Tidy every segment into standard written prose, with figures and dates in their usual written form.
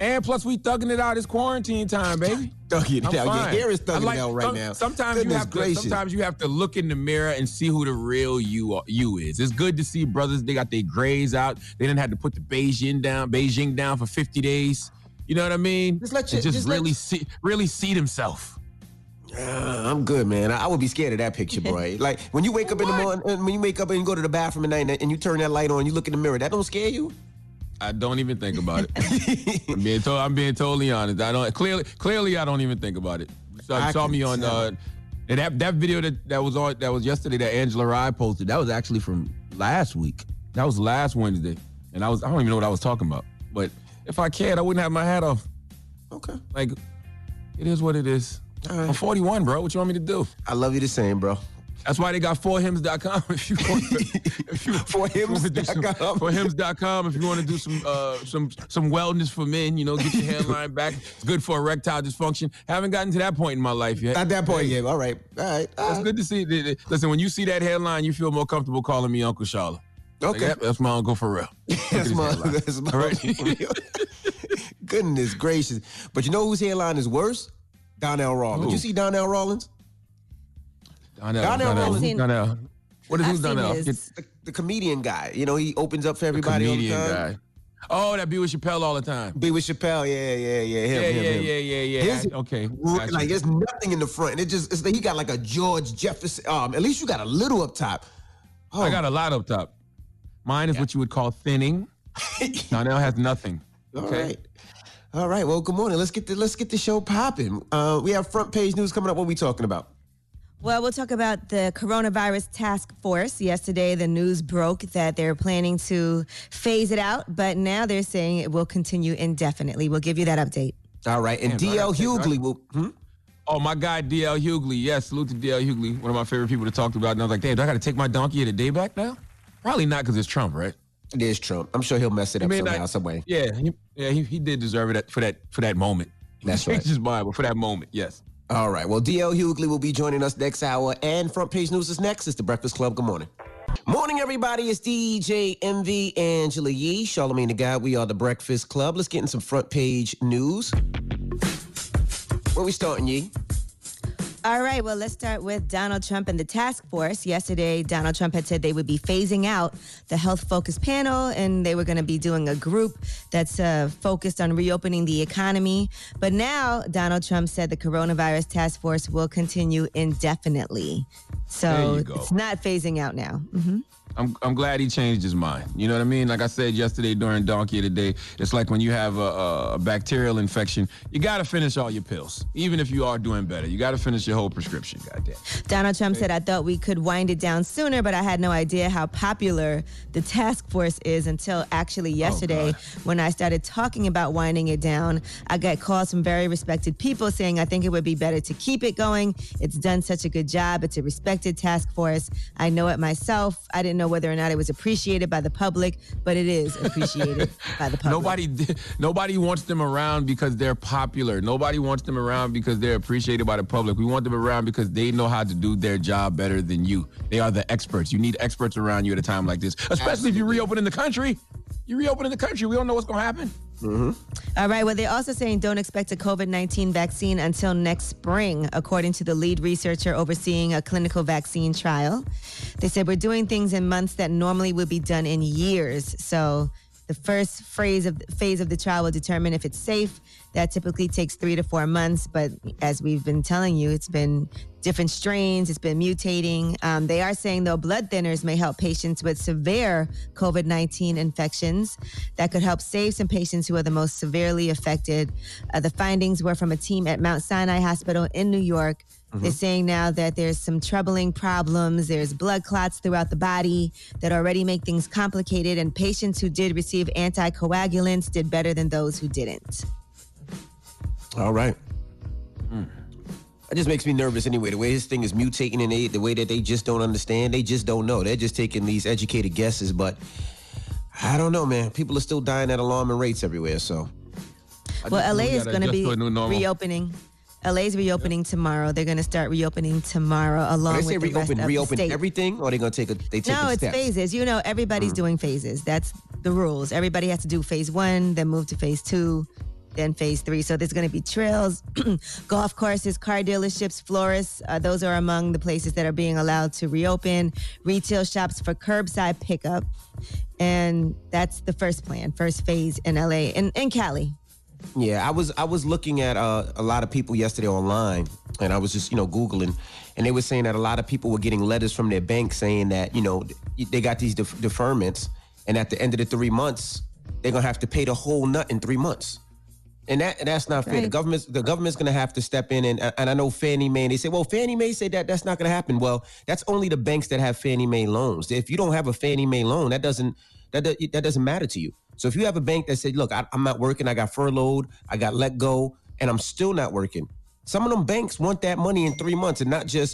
And plus, we thugging it out. It's quarantine time, baby. Thugging it out. Your hair is thugging it out right now. Sometimes you have to look in the mirror and see who the real you is. It's good to see brothers. They got their grays out. They didn't have to put the Beijing down for 50 days. You know what I mean? Really see themselves. I'm good, man. I would be scared of that picture, boy. Like when you wake up in the morning, when you wake up and you go to the bathroom at night and you turn that light on, you look in the mirror. That don't scare you? I don't even think about it. I'm being totally honest. I don't clearly I don't even think about it. So you saw me on that video that was yesterday that Angela Rye posted. That was actually from last week. That was last Wednesday, and I don't even know what I was talking about. But if I cared, I wouldn't have my hat off. Okay, like it is what it is. All right. I'm 41, bro. What you want me to do? I love you the same, bro. That's why they got 4hims.com if you want to. 4hims.com. 4hims.com if you want to do some wellness for men, get your hairline back. It's good for erectile dysfunction. Haven't gotten to that point in my life yet. Not that point yet. All right. It's good to see. Listen, when you see that hairline, you feel more comfortable calling me Uncle Charlotte. Okay. Like, that's my uncle for real. That's my uncle. Goodness gracious. But you know whose hairline is worse? Donnell Rawlins. Did you see Donnell Rawlins? Donnell Rawlins. Who's Donnell? The comedian guy. He opens up for everybody all the time. Guy. Oh, that be with Chappelle all the time. Be with Chappelle, yeah. Okay. Gotcha. Like there's nothing in the front. It's like he got like a George Jefferson. At least you got a little up top. I got a lot up top. Mine is what you would call thinning. Donnell has nothing. Okay. All right. Well, good morning. Let's get the show popping. We have front page news coming up. What are we talking about? Well, we'll talk about the coronavirus task force. Yesterday, the news broke that they're planning to phase it out, but now they're saying it will continue indefinitely. We'll give you that update. All right. And D.L. Hughley will... Oh, my guy, D.L. Hughley. Yes, salute to D.L. Hughley, one of my favorite people to talk about. And I was like, damn, do I got to take my donkey of the day back now? Probably not, because it's Trump, right? It is Trump. I'm sure he'll mess it up somehow, some way. Yeah, he did deserve it for that moment. That's right. Changed his mind, but for that moment, yes. All right. Well, D.L. Hughley will be joining us next hour, and Front Page News is next. It's The Breakfast Club. Good morning. Morning, everybody. It's DJ MV, Angela Yee, Charlamagne the God. We are The Breakfast Club. Let's get in some front page news. Where we starting, Yee? All right, well, let's start with Donald Trump and the task force. Yesterday, Donald Trump had said they would be phasing out the health focus panel, and they were going to be doing a group that's focused on reopening the economy. But now, Donald Trump said the coronavirus task force will continue indefinitely. So it's not phasing out now. Mm-hmm. I'm glad he changed his mind. You know what I mean? Like I said yesterday during Donkey of the Day, it's like when you have a bacterial infection, you got to finish all your pills. Even if you are doing better, you got to finish your whole prescription, goddamn. Donald Trump said, I thought we could wind it down sooner, but I had no idea how popular the task force is until actually yesterday when I started talking about winding it down. I got calls from very respected people saying, I think it would be better to keep it going. It's done such a good job. It's a respected task force. I know it myself. I didn't know whether or not it was appreciated by the public, but it is appreciated by the public. Nobody wants them around because they're popular. Nobody wants them around because they're appreciated by the public. We want them around because they know how to do their job better than you. They are the experts. You need experts around you at a time like this, especially if you reopen in the country. You reopen in the country, we don't know what's going to happen. Mm-hmm. All right. Well, they're also saying don't expect a COVID-19 vaccine until next spring, according to the lead researcher overseeing a clinical vaccine trial. They said we're doing things in months that normally would be done in years. So the first phase of the trial will determine if it's safe. That typically takes 3 to 4 months. But as we've been telling you, it's been different strains. It's been mutating. They are saying, though, blood thinners may help patients with severe COVID-19 infections. That could help save some patients who are the most severely affected. The findings were from a team at Mount Sinai Hospital in New York. Mm-hmm. They're saying now that there's some troubling problems. There's blood clots throughout the body that already make things complicated. And patients who did receive anticoagulants did better than those who didn't. All right. That just makes me nervous anyway. The way this thing is mutating and the way that they just don't understand, they just don't know. They're just taking these educated guesses, but I don't know, man. People are still dying at alarming rates everywhere, so. Well, LA is going to be reopening. LA's reopening tomorrow. They're going to start reopening tomorrow along with the rest of the state. Everything, or are they going to take No, it's steps? phases. You know, everybody's doing phases. That's the rules. Everybody has to do phase 1, then move to phase 2. than phase 3. So there's going to be trails, golf courses, car dealerships, florists. Those are among the places that are being allowed to reopen. Retail shops for curbside pickup. And that's the first phase in LA and Cali. Yeah, I was looking at a lot of people yesterday online, and I was just, Googling, and they were saying that a lot of people were getting letters from their bank saying that, they got these deferments, and at the end of the 3 months, they're going to have to pay the whole nut in 3 months. And that's not fair. Right. The government's going to have to step in, and I know Fannie Mae, and they say, well, Fannie Mae said that's not going to happen. Well, that's only the banks that have Fannie Mae loans. If you don't have a Fannie Mae loan, that doesn't matter to you. So if you have a bank that said, look, I'm not working, I got furloughed, I got let go, and I'm still not working. Some of them banks want that money in 3 months and not just,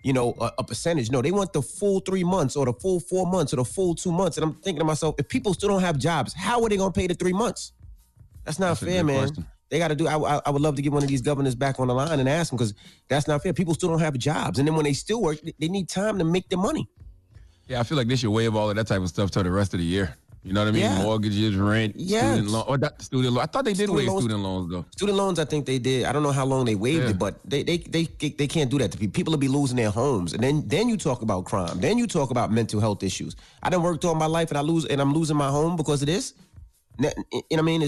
a percentage. No, they want the full 3 months or the full 4 months or the full 2 months. And I'm thinking to myself, if people still don't have jobs, how are they going to pay the 3 months? That's not fair, man. Question. They got to do, I would love to get one of these governors back on the line and ask them, because that's not fair. People still don't have jobs. And then when they still work, they need time to make their money. Yeah, I feel like they should waive all of that type of stuff till the rest of the year. You know what I mean? Yeah. Mortgages, rent, student loan. Or not student loan. I thought they did waive student loans, though. Student loans, I think they did. I don't know how long they waived it, but they can't do that to people. People will be losing their homes. And then you talk about crime. Then you talk about mental health issues. I done worked all my life and I'm losing my home because of this. You know what I mean?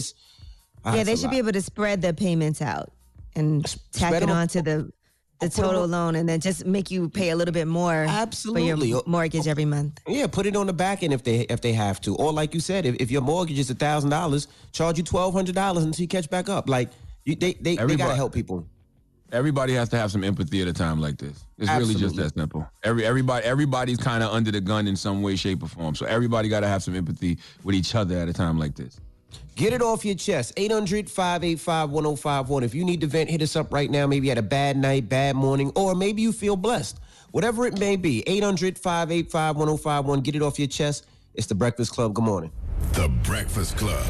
They should be able to spread the payments out and tack it onto the total loan, and then just make you pay a little bit more for your mortgage every month. Yeah, put it on the back end if they have to. Or like you said, if your mortgage is $1,000, charge you $1,200 until you catch back up. Like they gotta help people. Everybody has to have some empathy at a time like this. It's really just that simple. Everybody's kind of under the gun in some way, shape, or form. So everybody got to have some empathy with each other at a time like this. Get it off your chest. 800-585-1051. If you need to vent, hit us up right now. Maybe you had a bad night, bad morning, or maybe you feel blessed. Whatever it may be, 800-585-1051. Get it off your chest. It's The Breakfast Club. Good morning. The Breakfast Club.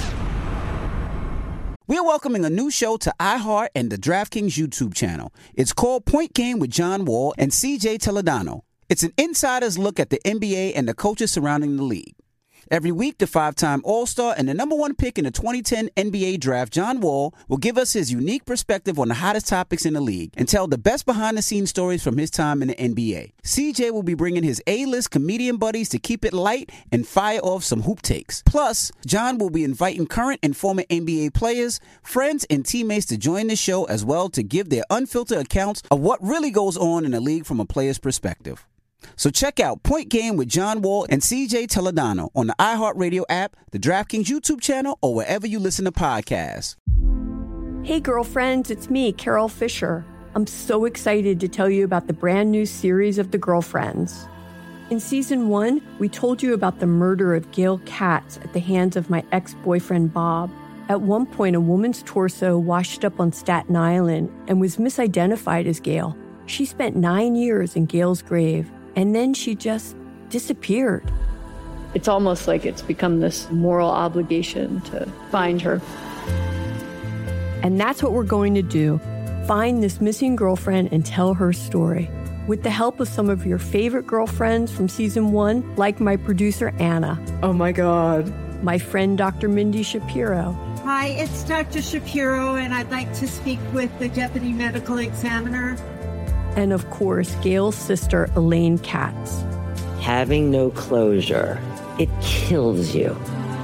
We're welcoming a new show to iHeart and the DraftKings YouTube channel. It's called Point Game with John Wall and CJ Toledano. It's an insider's look at the NBA and the coaches surrounding the league. Every week, the 5-time All-Star and the number 1 pick in the 2010 NBA Draft, John Wall, will give us his unique perspective on the hottest topics in the league and tell the best behind-the-scenes stories from his time in the NBA. CJ will be bringing his A-list comedian buddies to keep it light and fire off some hoop takes. Plus, John will be inviting current and former NBA players, friends, and teammates to join the show as well to give their unfiltered accounts of what really goes on in the league from a player's perspective. So check out Point Game with John Wall and CJ Toledano on the iHeartRadio app, the DraftKings YouTube channel, or wherever you listen to podcasts. Hey, girlfriends, it's me, Carol Fisher. I'm so excited to tell you about the brand new series of The Girlfriends. In season 1, we told you about the murder of Gail Katz at the hands of my ex-boyfriend, Bob. At one point, a woman's torso washed up on Staten Island and was misidentified as Gail. She spent 9 years in Gail's grave. And then she just disappeared. It's almost like it's become this moral obligation to find her. And that's what we're going to do. Find this missing girlfriend and tell her story. With the help of some of your favorite girlfriends from season 1, like my producer, Anna. Oh my God. My friend, Dr. Mindy Shapiro. Hi, it's Dr. Shapiro, and I'd like to speak with the deputy medical examiner. And of course, Gail's sister, Elaine Katz. Having no closure, it kills you.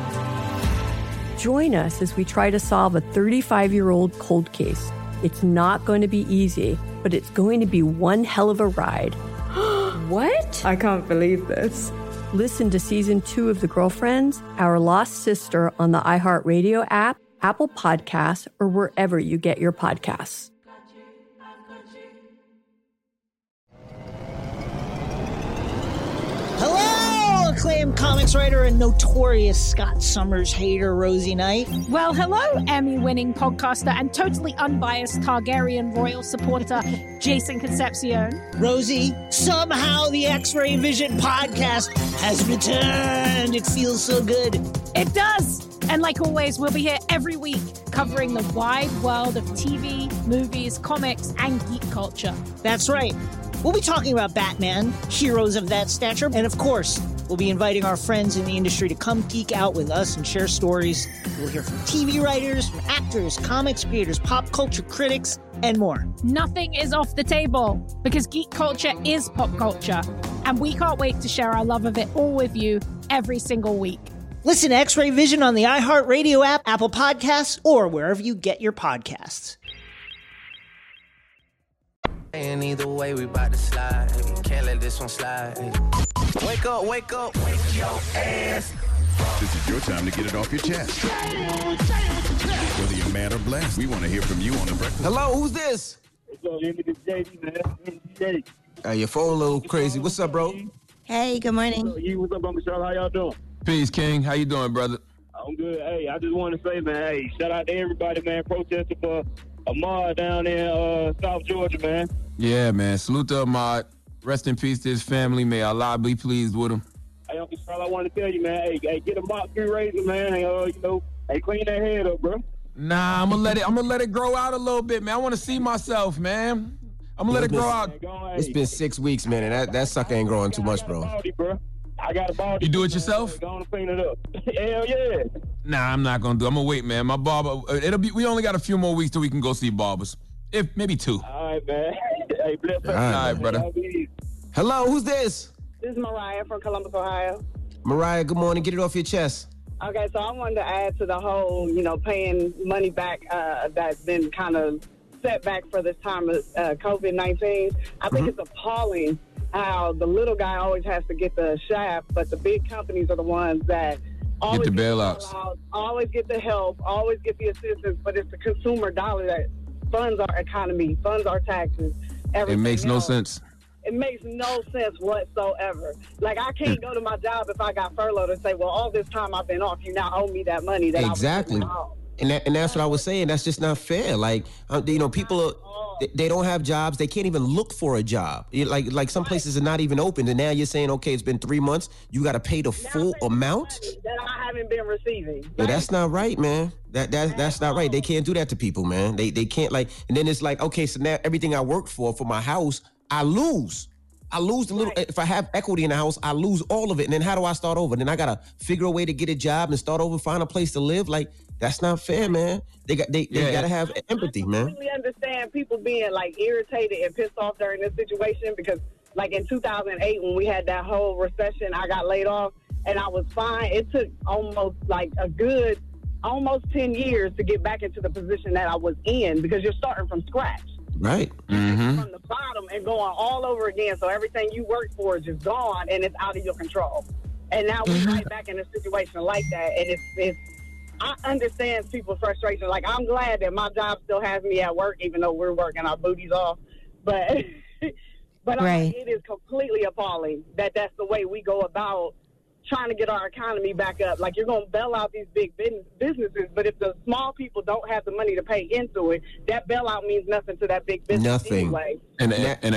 Join us as we try to solve a 35-year-old cold case. It's not going to be easy, but it's going to be one hell of a ride. What? I can't believe this. Listen to season 2 of The Girlfriends, Our Lost Sister on the iHeartRadio app, Apple Podcasts, or wherever you get your podcasts. Hello, acclaimed comics writer and notorious Scott Summers hater, Rosie Knight. Well, hello, Emmy-winning podcaster and totally unbiased Targaryen royal supporter, Jason Concepcion. Rosie, somehow the X-Ray Vision podcast has returned. It feels so good. It does. And like always, we'll be here every week covering the wide world of TV, movies, comics, and geek culture. That's right. We'll be talking about Batman, heroes of that stature, and of course, We'll be inviting our friends in the industry to come geek out with us and share stories. We'll hear from TV writers, from actors, comics creators, pop culture critics, and more. Nothing is off the table because geek culture is pop culture. And we can't wait to share our love of it all with you every single week. Listen to X-Ray Vision on the iHeartRadio app, Apple Podcasts, or wherever you get your podcasts. And either way, we about to slide. Can't let this one slide. Wake up, wake up, wake your ass. This is your time to get it off your chest. Whether you're mad or blessed, we want to hear from you on The Breakfast. Hello, who's this? What's up, it's JD, man. Your phone a little crazy. What's up, bro? Hey, good morning. What's up, Uncle Charlotte? How y'all doing? Peace, King. How you doing, brother? I'm good. Hey, I just want to say, man, hey, shout out to everybody, man, protesting for Ahmaud down in South Georgia, man. Yeah, man. Salute to Ahmaud. Rest in peace to his family. May Allah be pleased with him. Hey, Uncle Charlotte, I want to tell you, man, hey, get a Mach 3 razor, man, and, hey, clean that head up, bro. Nah, I'm gonna let it grow out a little bit, man. I want to see myself, man. I'm gonna let it grow out. It's been 6 weeks, man, and that sucker ain't growing too much, bro. I got a body. You do it yourself? Go on and clean it up. Hell yeah. Nah, I'm not gonna do it. I'm gonna wait, man. My barber, we only got a few more weeks till we can go see barbers. If maybe 2. All right, man. Hey, bless up. All right, brother. Hello, who's this? This is Mariah from Columbus, Ohio. Mariah, good morning. Get it off your chest. Okay, so I wanted to add to the whole, paying money back that's been kind of set back for this time of COVID-19. I think it's appalling how the little guy always has to get the shaft, but the big companies are the ones that always get the bailouts, always get the help, always get the assistance, but it's the consumer dollar that funds our economy, funds our taxes, everything. It makes no sense. It makes no sense whatsoever. Like, I can't go to my job if I got furloughed and say, well, all this time I've been off, you now owe me that money that exactly. I was And that's what I was saying. That's just not fair. Like, people they don't have jobs. They can't even look for a job. Like some places are not even open. And now you're saying, okay, it's been 3 months. You got to pay the full amount that I haven't been receiving. Yeah, that's not right, man. That's not right. They can't do that to people, man. They can't and then it's like, okay, so now everything I worked for my house, I lose the little, if I have equity in the house, I lose all of it. And then how do I start over? Then I got to figure a way to get a job and start over, find a place to live. Like, that's not fair, man. They got to have empathy, man. I completely understand people being irritated and pissed off during this situation because in 2008 when we had that whole recession, I got laid off and I was fine. It took almost a good 10 years to get back into the position that I was in because you're starting from scratch. Right. From the bottom and going all over again. So everything you worked for is just gone and it's out of your control. And now we're right back in a situation like that. And it's I understand people's frustration. I'm glad that my job still has me at work, even though we're working our booties off. But right. It is completely appalling that that's the way we go about trying to get our economy back up. You're going to bail out these big businesses, but if the small people don't have the money to pay into it, that bailout means nothing to that big business anyway. In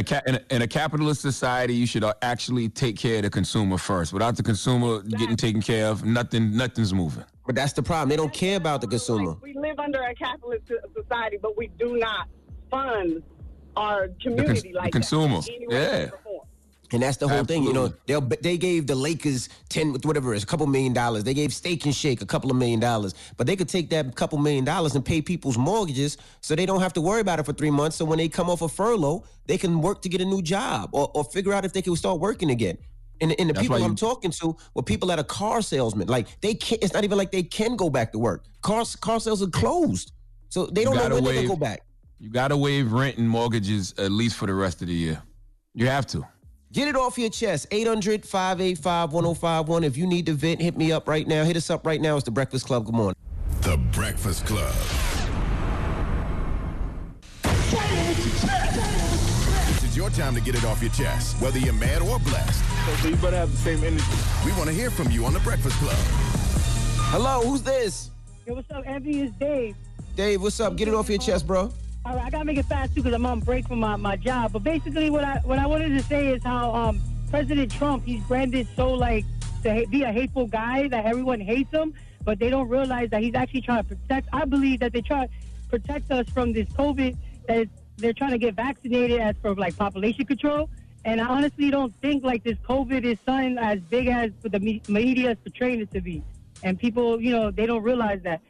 a capitalist society, you should actually take care of the consumer first. Without the consumer getting taken care of, nothing's moving. But that's the problem. They don't care about the consumer. We live under a capitalist society, but we do not fund our community the consumer. Yeah. And that's the whole Absolutely. thing, they gave the Lakers a couple $1 million. They gave Steak and Shake a couple of $1 million. But they could take that couple $1 million and pay people's mortgages so they don't have to worry about it for 3 months. So when they come off a furlough, they can work to get a new job or figure out if they can start working again. And the people I'm talking to were people that are car salesmen. They can't. It's not even like they can go back to work. Car sales are closed, so they don't know when they can go back. You got to waive rent and mortgages at least for the rest of the year. You have to. Get it off your chest. 800-585-1051. If you need to vent, hit me up right now. Hit us up right now. It's The Breakfast Club. Good morning. The Breakfast Club. This is your time to get it off your chest, whether you're mad or blessed. So you better have the same energy. We want to hear from you on The Breakfast Club. Hello, who's this? Hey, what's up, Anthony? It's Dave. Dave, what's up? Get it off your chest, bro. All right, I gotta make it fast too because I'm on break from my job. But basically, what I wanted to say is how President Trump, he's branded so to be a hateful guy that everyone hates him, but they don't realize that he's actually trying to protect. I believe that they try to protect us from this COVID. That they're trying to get vaccinated as for population control, And I honestly don't think like this COVID is something as big as the media is portraying it to be. And people, you know, they don't realize that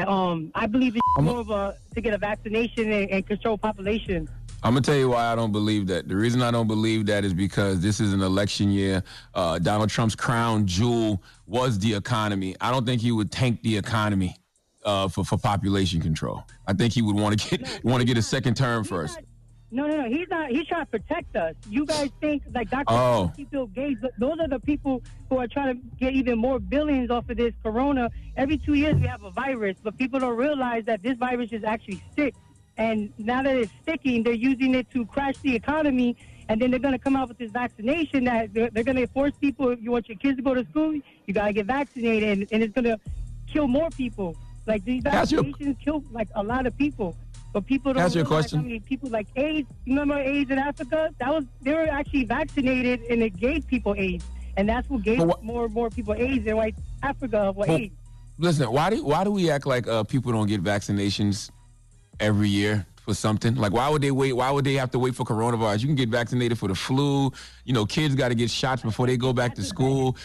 I believe it's more of to get a vaccination and control population. I'm going to tell you why I don't believe that. The reason I don't believe that is because this is an election year. Donald Trump's crown jewel was the economy. I don't think he would tank the economy for population control. I think he would want to get a second term first. No, he's not. He's trying to protect us. You guys think like Dr. Fauci, Bill Gates, those are the people who are trying to get even more billions off of this corona. Every 2 years we have a virus, but people don't realize that this virus is actually sick. And now that it's sticking, they're using it to crash the economy. And then they're going to come out with this vaccination that they're going to force people, if you want your kids to go to school, you got to get vaccinated. And it's going to kill more people. Like, these vaccinations kill, like, a lot of people. But people don't realize how many people, like AIDS, remember AIDS in Africa? They were actually vaccinated, and it gave people AIDS. And that's what gave more and more people AIDS in White Africa with AIDS. Listen, why do we act like people don't get vaccinations every year for something? Like, why would they wait? Why would they have to wait for coronavirus? You can get vaccinated for the flu. You know, kids got to get shots before they go back to school.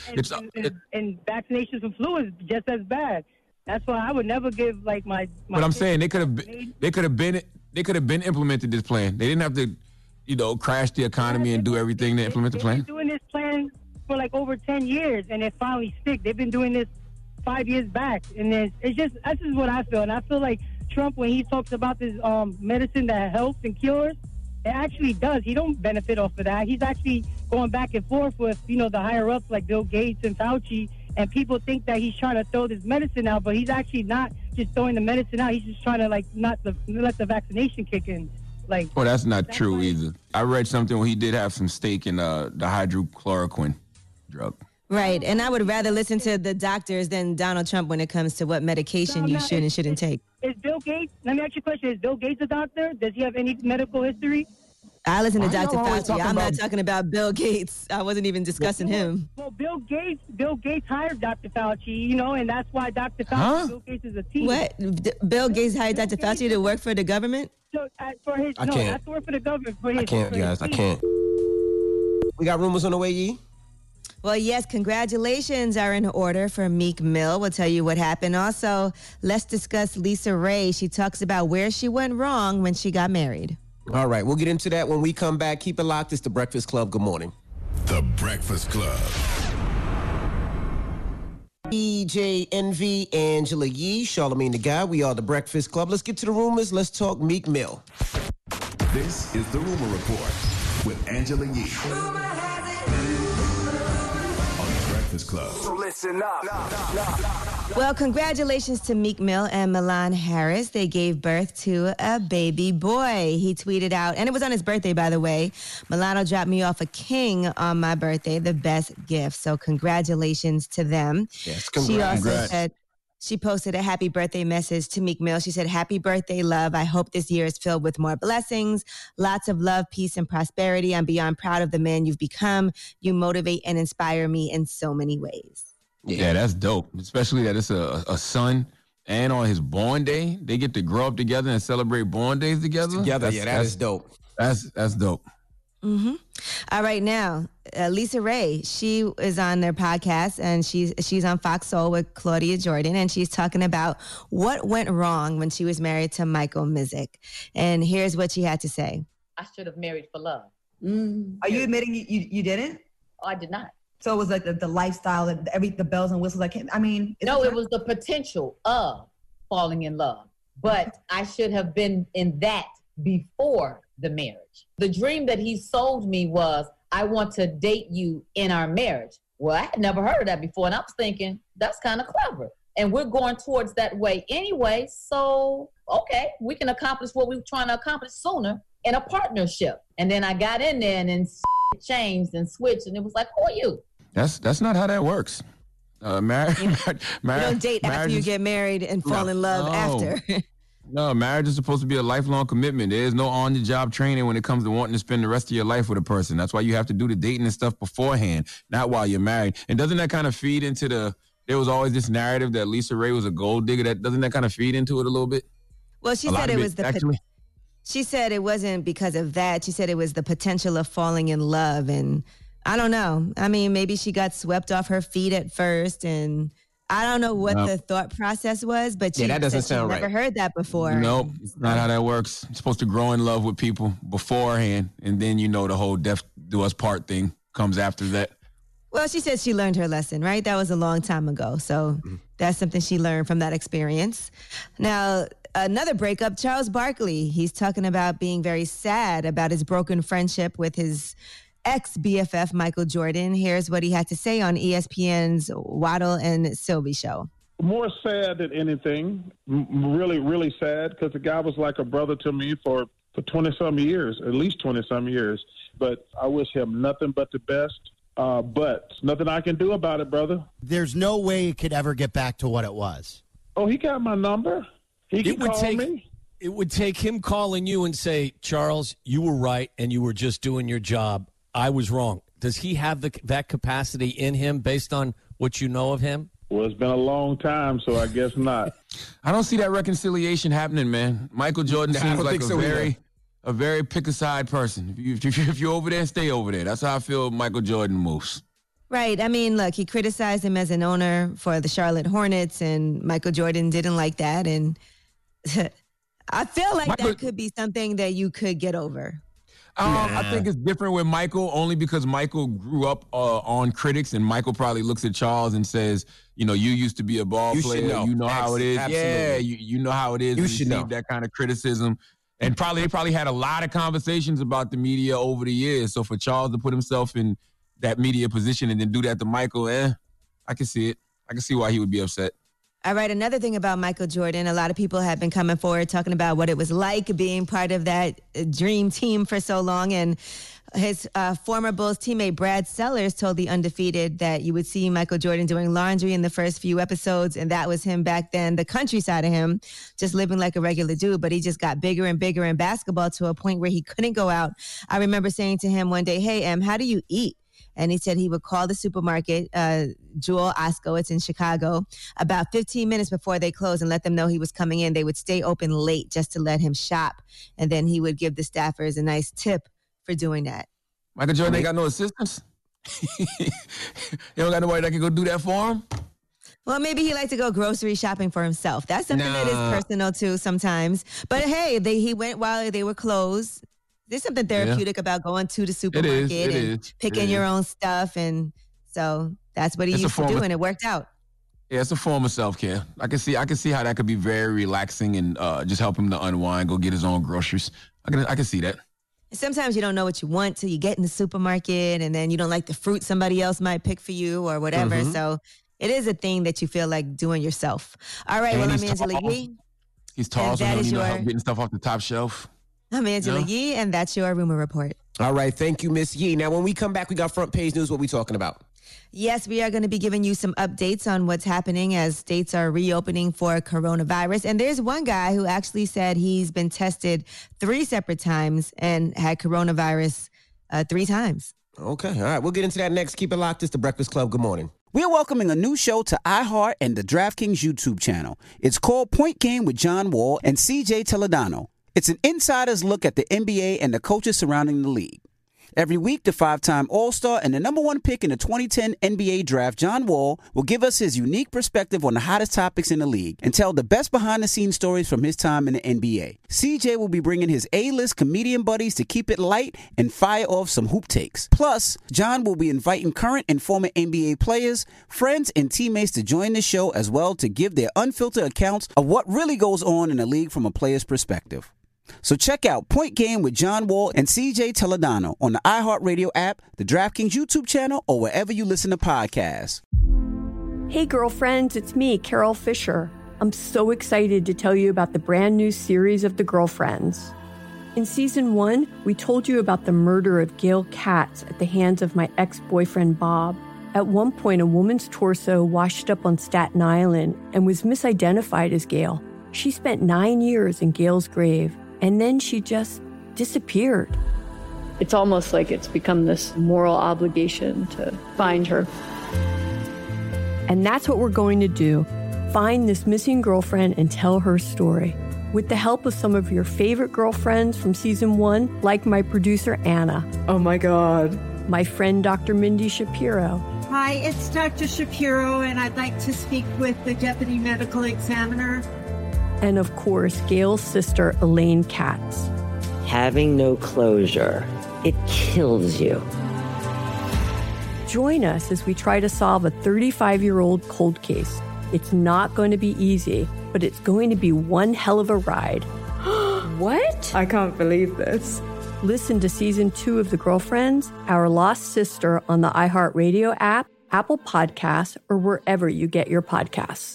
And vaccinations for flu is just as bad. That's why I would never give like my But I'm saying they could have been implemented this plan. They didn't have to, you know, crash the economy and do everything to implement the plan. They've been doing this plan for like over 10 years, and it finally stick. They've been doing this 5 years back, and that's just what I feel. And I feel like Trump, when he talks about this medicine that helps and cures, it actually does. He don't benefit off of that. He's actually going back and forth with, you know, the higher ups like Bill Gates and Fauci. And people think that he's trying to throw this medicine out, but he's actually not just throwing the medicine out. He's just trying to like not let the vaccination kick in. Like, well, that's not true either. I read something where he did have some stake in the hydrochloroquine drug. Right, and I would rather listen to the doctors than Donald Trump when it comes to what medication you should and shouldn't take. Is Bill Gates? Let me ask you a question. Is Bill Gates a doctor? Does he have any medical history? I listen to Dr. Fauci. I'm not talking about Bill Gates. I wasn't even discussing him. Well, Bill Gates hired Dr. Fauci, you know, and that's why Dr. Fauci, Bill Gates is a team. What? Bill Gates hired Dr. Fauci to work for the government? So, for his, I can't. Not to work for the government. For his, I can't, guys. I can't. We got rumors on the way, Yee? Well, yes, congratulations are in order for Meek Mill. We'll tell you what happened. Also, let's discuss Lisa Ray. She talks about where she went wrong when she got married. All right, we'll get into that when we come back. Keep it locked. It's The Breakfast Club. Good morning. The Breakfast Club. EJ Envy, Angela Yee, Charlamagne the Guy. We are The Breakfast Club. Let's get to the rumors. Let's talk Meek Mill. This is The Rumor Report with Angela Yee. Club. So listen up. Well, congratulations to Meek Mill and Milan Harris. They gave birth to a baby boy. He tweeted out, and it was on his birthday, by the way, Milano dropped me off a king on my birthday, the best gift. So congratulations to them. Yes, congrats. She posted a happy birthday message to Meek Mill. She said, "Happy birthday, love. I hope this year is filled with more blessings, lots of love, peace, and prosperity. I'm beyond proud of the man you've become. You motivate and inspire me in so many ways." Yeah, that's dope. Especially that it's a son, and on his born day, they get to grow up together and celebrate born days together. That is dope. That's dope. Mm-hmm. All right, now Lisa Ray, she is on their podcast, and she's on Fox Soul with Claudia Jordan, and she's talking about what went wrong when she was married to Michael Mizik. And here's what she had to say. I should have married for love. Are you admitting you didn't? Oh, I did not. So it was like the lifestyle, the bells and whistles. Like, I mean, no, it was the potential of falling in love, but I should have been in that before the marriage. The dream that he sold me was, I want to date you in our marriage. Well, I had never heard of that before, and I was thinking, that's kind of clever. And we're going towards that way anyway, so, okay, we can accomplish what we were trying to accomplish sooner in a partnership. And then I got in there, and then changed and switched, and it was like, who are you? That's not how that works. Marriage. You don't date after you get married and fall in love after. No, marriage is supposed to be a lifelong commitment. There's no on-the-job training when it comes to wanting to spend the rest of your life with a person. That's why you have to do the dating and stuff beforehand, not while you're married. And doesn't that kind of feed into there was always this narrative that Lisa Ray was a gold digger. Doesn't that kind of feed into it a little bit? Well, she said it was She said it wasn't because of that. She said it was the potential of falling in love. And I don't know. I mean, maybe she got swept off her feet at first, and I don't know what the thought process was, but that doesn't sound right. Never heard that before. Nope, it's not how that works. You're supposed to grow in love with people beforehand, and then the whole death do us part thing comes after that. Well, she said she learned her lesson, right? That was a long time ago, so that's something she learned from that experience. Now, another breakup, Charles Barkley. He's talking about being very sad about his broken friendship with his ex-BFF Michael Jordan. Here's what he had to say on ESPN's Waddle and Sylvie show. More sad than anything. Really, really sad, because the guy was like a brother to me for 20-some years, at least 20-some years. But I wish him nothing but the best. But nothing I can do about it, brother. There's no way it could ever get back to what it was. Oh, he got my number. He can call me. It would take him calling you and say, Charles, you were right, and you were just doing your job. I was wrong. Does he have that capacity in him based on what you know of him? Well, it's been a long time, so I guess not. I don't see that reconciliation happening, man. Michael Jordan seems like a very pick-a-side person. If you're over there, stay over there. That's how I feel Michael Jordan moves. Right. I mean, look, he criticized him as an owner for the Charlotte Hornets, and Michael Jordan didn't like that. And I feel like that could be something that you could get over. I think it's different with Michael, only because Michael grew up on critics, and Michael probably looks at Charles and says, you used to be a ball player. You know how it is. Absolutely. Yeah, you know how it is. You should know that kind of criticism. And they probably had a lot of conversations about the media over the years. So for Charles to put himself in that media position and then do that to Michael, I can see it. I can see why he would be upset. All right, another thing about Michael Jordan, a lot of people have been coming forward talking about what it was like being part of that dream team for so long. And his former Bulls teammate Brad Sellers told The Undefeated that you would see Michael Jordan doing laundry in the first few episodes, and that was him back then, the country side of him, just living like a regular dude. But he just got bigger and bigger in basketball to a point where he couldn't go out. I remember saying to him one day, hey, Em, how do you eat? And he said he would call the supermarket, Jewel Osco, it's in Chicago, about 15 minutes before they closed and let them know he was coming in. They would stay open late just to let him shop. And then he would give the staffers a nice tip for doing that. Michael Jordan ain't got no assistants? You don't got nobody that can go do that for him? Well, maybe he liked to go grocery shopping for himself. That's something that is personal, too, sometimes. But, hey, he went while they were closed. There's something therapeutic about going to the supermarket and picking your own stuff. And so that's what he used to do, and it worked out. Yeah, it's a form of self-care. I can see how that could be very relaxing and just help him to unwind, go get his own groceries. I can see that. Sometimes you don't know what you want till you get in the supermarket, and then you don't like the fruit somebody else might pick for you or whatever. Mm-hmm. So it is a thing that you feel like doing yourself. All right, I'm Angela Yee. He's tall, so he don't need getting stuff off the top shelf. I'm Angela Yee, and that's your Rumor Report. All right, thank you, Miss Yee. Now, when we come back, we got front page news. What we talking about? Yes, we are going to be giving you some updates on what's happening as states are reopening for coronavirus. And there's one guy who actually said he's been tested 3 separate times and had coronavirus 3 times. Okay, all right. We'll get into that next. Keep it locked. It's The Breakfast Club. Good morning. We're welcoming a new show to iHeart and the DraftKings YouTube channel. It's called Point Game with John Wall and CJ Toledano. It's an insider's look at the NBA and the coaches surrounding the league. Every week, the 5-time All-Star and the #1 pick in the 2010 NBA Draft, John Wall, will give us his unique perspective on the hottest topics in the league and tell the best behind-the-scenes stories from his time in the NBA. CJ will be bringing his A-list comedian buddies to keep it light and fire off some hoop takes. Plus, John will be inviting current and former NBA players, friends, and teammates to join the show as well to give their unfiltered accounts of what really goes on in the league from a player's perspective. So check out Point Game with John Wall and CJ Toledano on the iHeartRadio app, the DraftKings YouTube channel, or wherever you listen to podcasts. Hey, girlfriends, it's me, Carol Fisher. I'm so excited to tell you about the brand new series of The Girlfriends. In season 1, we told you about the murder of Gail Katz at the hands of my ex-boyfriend, Bob. At one point, a woman's torso washed up on Staten Island and was misidentified as Gail. She spent 9 years in Gail's grave. And then she just disappeared. It's almost like it's become this moral obligation to find her. And that's what we're going to do. Find this missing girlfriend and tell her story. with the help of some of your favorite girlfriends from season 1, like my producer, Anna. Oh my God. My friend, Dr. Mindy Shapiro. Hi, it's Dr. Shapiro, and I'd like to speak with the Deputy Medical Examiner. And of course, Gail's sister, Elaine Katz. Having no closure, it kills you. Join us as we try to solve a 35-year-old cold case. It's not going to be easy, but it's going to be one hell of a ride. What? I can't believe this. Listen to season 2 of The Girlfriends, Our Lost Sister on the iHeartRadio app, Apple Podcasts, or wherever you get your podcasts.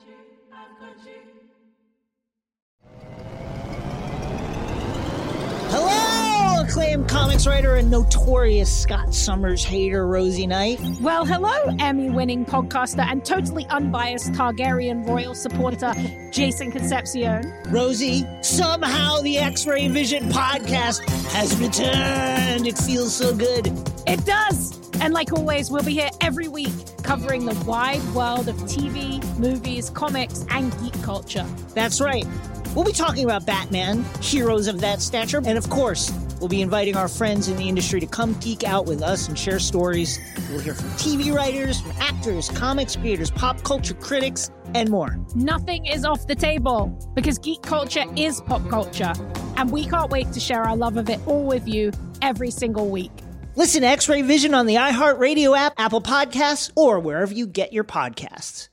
Hello, acclaimed comics writer and notorious Scott Summers hater, Rosie Knight. Well, hello, Emmy-winning podcaster and totally unbiased Targaryen royal supporter, Jason Concepcion. Rosie, somehow the X-Ray Vision podcast has returned. It feels so good. It does. And like always, we'll be here every week covering the wide world of TV, movies, comics, and geek culture. That's right. We'll be talking about Batman, heroes of that stature, and of course, we'll be inviting our friends in the industry to come geek out with us and share stories. We'll hear from TV writers, from actors, comics creators, pop culture critics, and more. Nothing is off the table because geek culture is pop culture, and we can't wait to share our love of it all with you every single week. Listen to X-Ray Vision on the iHeartRadio app, Apple Podcasts, or wherever you get your podcasts.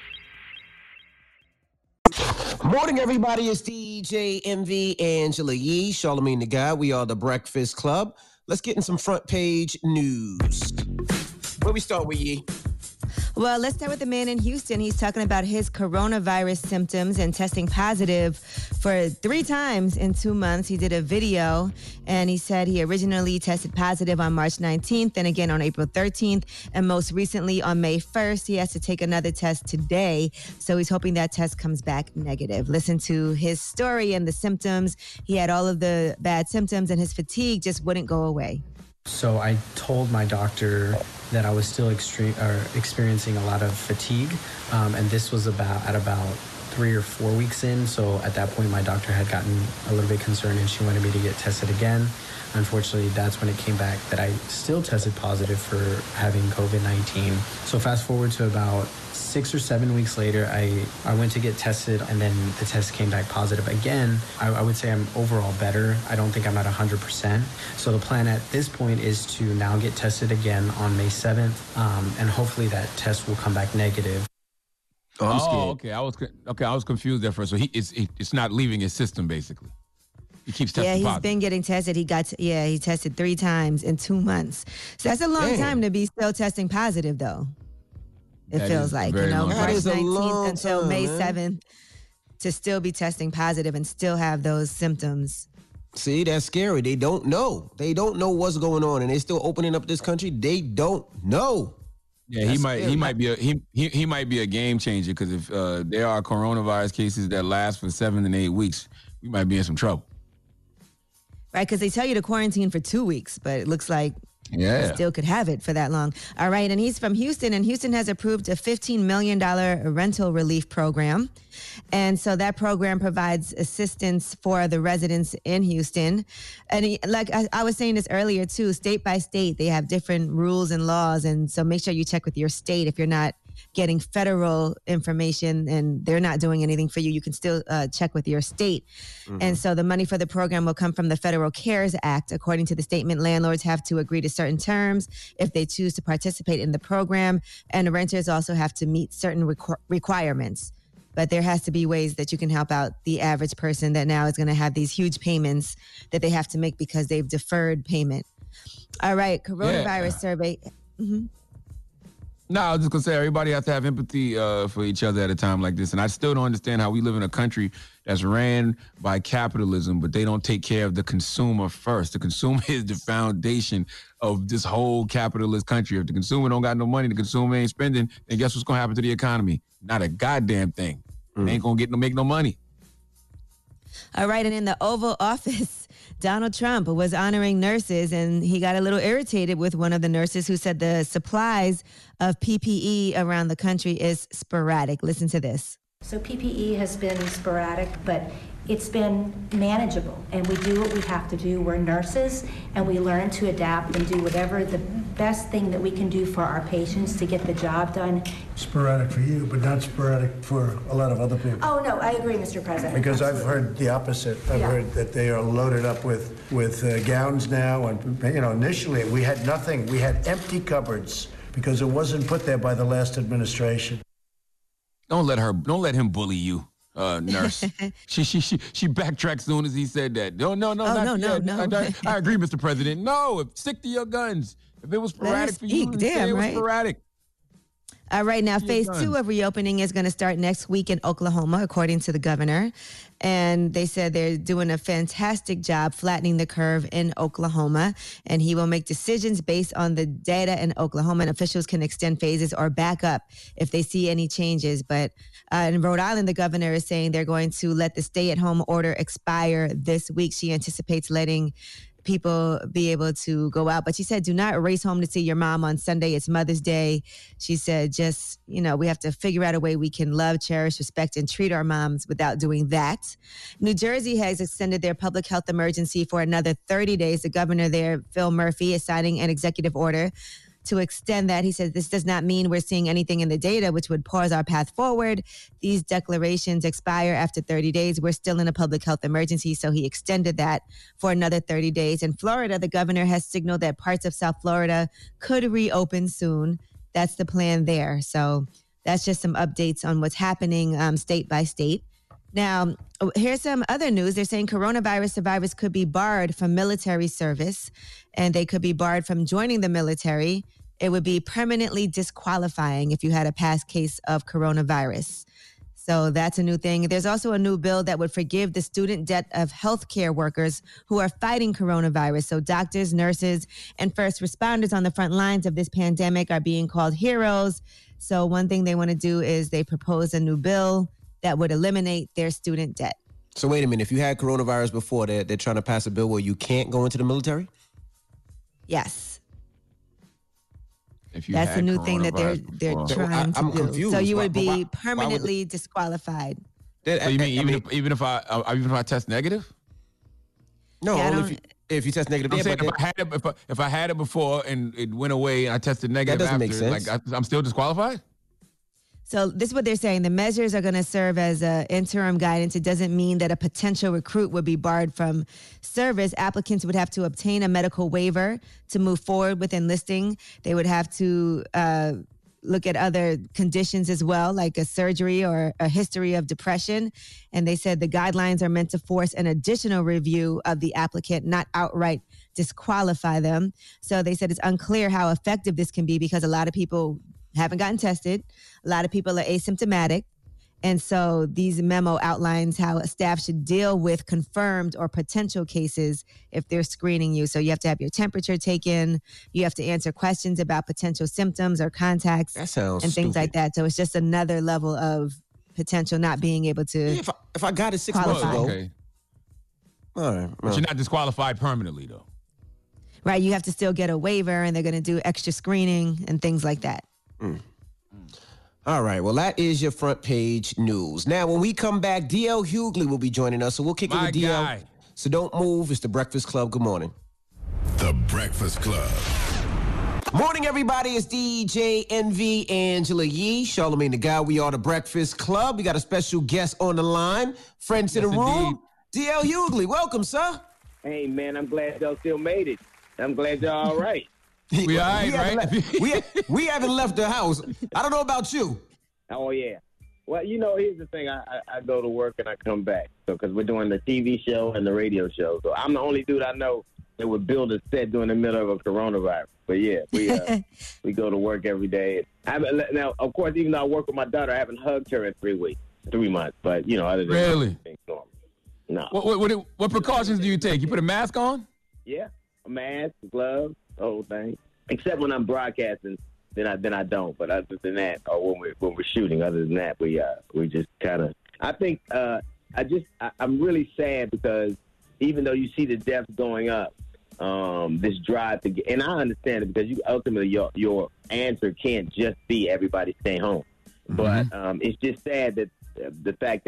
Morning, everybody. It's DJ MV, Angela Yee, Charlamagne the Guy. We are the Breakfast Club. Let's get in some front page news. Where we start with, Yee? Well, let's start with the man in Houston. He's talking about his coronavirus symptoms and testing positive for 3 times in 2 months. He did a video, and he said he originally tested positive on March 19th and again on April 13th, and most recently on May 1st. He has to take another test today, so he's hoping that test comes back negative. Listen to his story and the symptoms. He had all of the bad symptoms, and his fatigue just wouldn't go away. So I told my doctor that I was still experiencing a lot of fatigue, and this was about 3 or 4 weeks in. So at that point, my doctor had gotten a little bit concerned, and she wanted me to get tested again. Unfortunately, that's when it came back that I still tested positive for having COVID-19. So fast forward to about 6 or 7 weeks later, I went to get tested, and then the test came back positive again. I would say I'm overall better. I don't think I'm at 100%. So the plan at this point is to now get tested again on May 7th, and hopefully that test will come back negative. Oh, I'm scared. Okay. I was confused there first. So it's not leaving his system, basically. He keeps testing positive. Yeah, he's been getting tested. He tested 3 times in 2 months. So that's a long time to be still testing positive, though. It feels like, March 19th until May 7th to still be testing positive and still have those symptoms. See, that's scary. They don't know. They don't know what's going on, and they're still opening up this country. They don't know. Yeah, he might be a game changer, because if there are coronavirus cases that last for 7 and 8 weeks, we might be in some trouble. Right, because they tell you to quarantine for 2 weeks, but it looks like you still could have it for that long. All right, and he's from Houston, and Houston has approved a $15 million rental relief program. And so that program provides assistance for the residents in Houston. And like I was saying this earlier too, state by state, they have different rules and laws. And so make sure you check with your state. If you're not getting federal information and they're not doing anything for you, you can still check with your state. Mm-hmm. And so the money for the program will come from the Federal CARES Act. According to the statement, landlords have to agree to certain terms if they choose to participate in the program, and renters also have to meet certain requirements. But there has to be ways that you can help out the average person that now is going to have these huge payments that they have to make because they've deferred payment. All right, coronavirus survey. Mm-hmm. No, I was just going to say, everybody has to have empathy for each other at a time like this. And I still don't understand how we live in a country that's ran by capitalism, but they don't take care of the consumer first. The consumer is the foundation of this whole capitalist country. If the consumer don't got no money, the consumer ain't spending, then guess what's going to happen to the economy? Not a goddamn thing. They ain't going to make no money. All right, and in the Oval Office, Donald Trump was honoring nurses, and he got a little irritated with one of the nurses who said the supplies of PPE around the country is sporadic. Listen to this. So PPE has been sporadic, but it's been manageable, and we do what we have to do. We're nurses, and we learn to adapt and do whatever the best thing that we can do for our patients to get the job done. Sporadic for you, but not sporadic for a lot of other people. Oh, no, I agree, Mr. President. Because Absolutely. I've heard the opposite. I've heard that they are loaded up with gowns now, and initially we had nothing. We had empty cupboards because it wasn't put there by the last administration. Don't let him bully you. Nurse. She backtracked soon as he said that. No. No. I agree, Mr. President. No, stick to your guns. If it was sporadic for you, say it was sporadic. All right, now phase 2 of reopening is going to start next week in Oklahoma, according to the governor. And they said they're doing a fantastic job flattening the curve in Oklahoma. And he will make decisions based on the data in Oklahoma. And officials can extend phases or back up if they see any changes. But in Rhode Island, the governor is saying they're going to let the stay-at-home order expire this week. She anticipates letting people be able to go out. But she said, do not race home to see your mom on Sunday. It's Mother's Day. She said, just, we have to figure out a way we can love, cherish, respect, and treat our moms without doing that. New Jersey has extended their public health emergency for another 30 days. The governor there, Phil Murphy, is signing an executive order to extend that. He says this does not mean we're seeing anything in the data which would pause our path forward. These declarations expire after 30 days. We're still in a public health emergency, so he extended that for another 30 days. In Florida, the governor has signaled that parts of South Florida could reopen soon. That's the plan there. So that's just some updates on what's happening state by state. Now, here's some other news. They're saying coronavirus survivors could be barred from military service, and they could be barred from joining the military. It would be permanently disqualifying if you had a past case of coronavirus. So that's a new thing. There's also a new bill that would forgive the student debt of healthcare workers who are fighting coronavirus. So doctors, nurses, and first responders on the front lines of this pandemic are being called heroes. So one thing they want to do is they propose a new bill that would eliminate their student debt. So wait a minute. If you had coronavirus before, they're trying to pass a bill where you can't go into the military? Yes. That's a new thing that they're trying to I'm do. confused. So you would be permanently disqualified. So you mean even if I test negative? No, only if you test negative. I'm saying if I had it before and it went away and I tested negative, that doesn't make sense. I'm still disqualified? So this is what they're saying. The measures are going to serve as an interim guidance. It doesn't mean that a potential recruit would be barred from service. Applicants would have to obtain a medical waiver to move forward with enlisting. They would have to look at other conditions as well, like a surgery or a history of depression. And they said the guidelines are meant to force an additional review of the applicant, not outright disqualify them. So they said it's unclear how effective this can be because a lot of people haven't gotten tested. A lot of people are asymptomatic. And so these memo outlines how staff should deal with confirmed or potential cases if they're screening you. So you have to have your temperature taken. You have to answer questions about potential symptoms or contacts and things like that. So it's just another level of potential not being able to if I got it 6 months ago. Okay. All right. But you're not disqualified permanently, though. Right. You have to still get a waiver, and they're going to do extra screening and things like that. All right. Well, that is your front page news. Now, when we come back, DL Hughley will be joining us, so we'll kick it with DL. Guy. So don't move. It's The Breakfast Club. Good morning. The Breakfast Club. Morning, everybody. It's DJ NV, Angela Yee, Charlamagne the Guy. We are The Breakfast Club. We got a special guest on the line. Friend to the room, DL Hughley. Welcome, sir. Hey, man, I'm glad y'all still made it. I'm glad y'all all right. We all right, right? We haven't left the house. I don't know about you. Oh, yeah. Well, here's the thing. I go to work and I come back. So, because we're doing the TV show and the radio show. So I'm the only dude I know that would build a set during the middle of a coronavirus. But, yeah, we go to work every day. Now, of course, even though I work with my daughter, I haven't hugged her in 3 months. But, other than really? Normal. No. What precautions do you take? You put a mask on? Yeah, a mask, gloves. The whole thing, except when I'm broadcasting, then I don't. But other than that, or when we're shooting, other than that, we just kind of. I think I'm really sad because even though you see the deaths going up, this drive to get, and I understand it because you ultimately your answer can't just be everybody stay home. Mm-hmm. But it's just sad that the fact that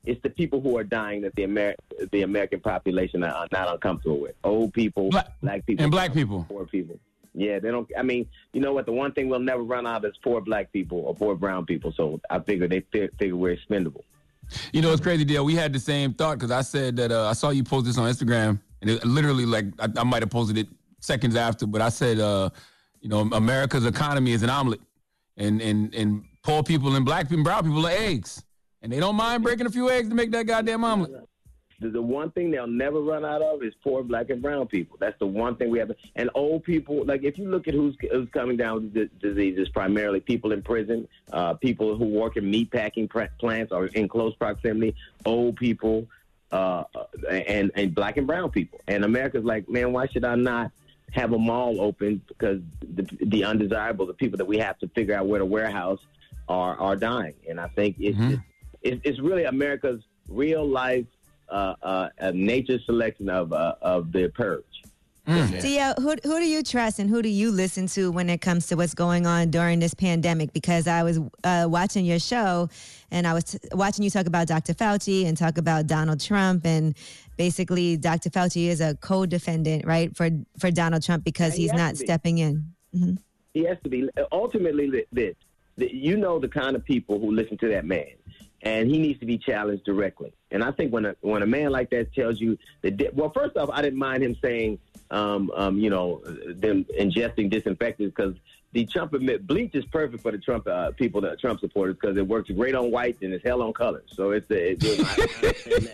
It's the people who are dying that the American population are not uncomfortable with. Old people, black people, and black people, poor people. Yeah, they don't. I mean, you know what? The one thing we'll never run out of is poor black people or poor brown people. So I figure they figure we're expendable. You know, it's crazy, Dale. We had the same thought because I said that I saw you post this on Instagram, and it literally, like, I might have posted it seconds after, but I said, you know, America's economy is an omelet, and poor people and black people and brown people are eggs. And they don't mind breaking a few eggs to make that goddamn omelet. The one thing they'll never run out of is poor black and brown people. That's the one thing we have. And old people, like if you look at who's coming down with the diseases, primarily people in prison, people who work in meatpacking plants or in close proximity, old people, and black and brown people. And America's like, man, why should I not have a mall open? Because the undesirable, the people that we have to figure out where to warehouse are dying. And I think it's really America's real life nature selection of the purge. Dio, who do you trust and who do you listen to when it comes to what's going on during this pandemic? Because I was watching your show and I was watching you talk about Dr. Fauci and talk about Donald Trump, and basically Dr. Fauci is a co-defendant, right, for Donald Trump because he's not stepping in. Mm-hmm. He has to be. Ultimately, you know the kind of people who listen to that man, and he needs to be challenged directly. And I think when a man like that tells you that, well, first off, I didn't mind him saying, you know, them ingesting disinfectants, because the Trump bleach is perfect for the Trump people, the Trump supporters, because it works great on whites and it's hell on colors. So I understand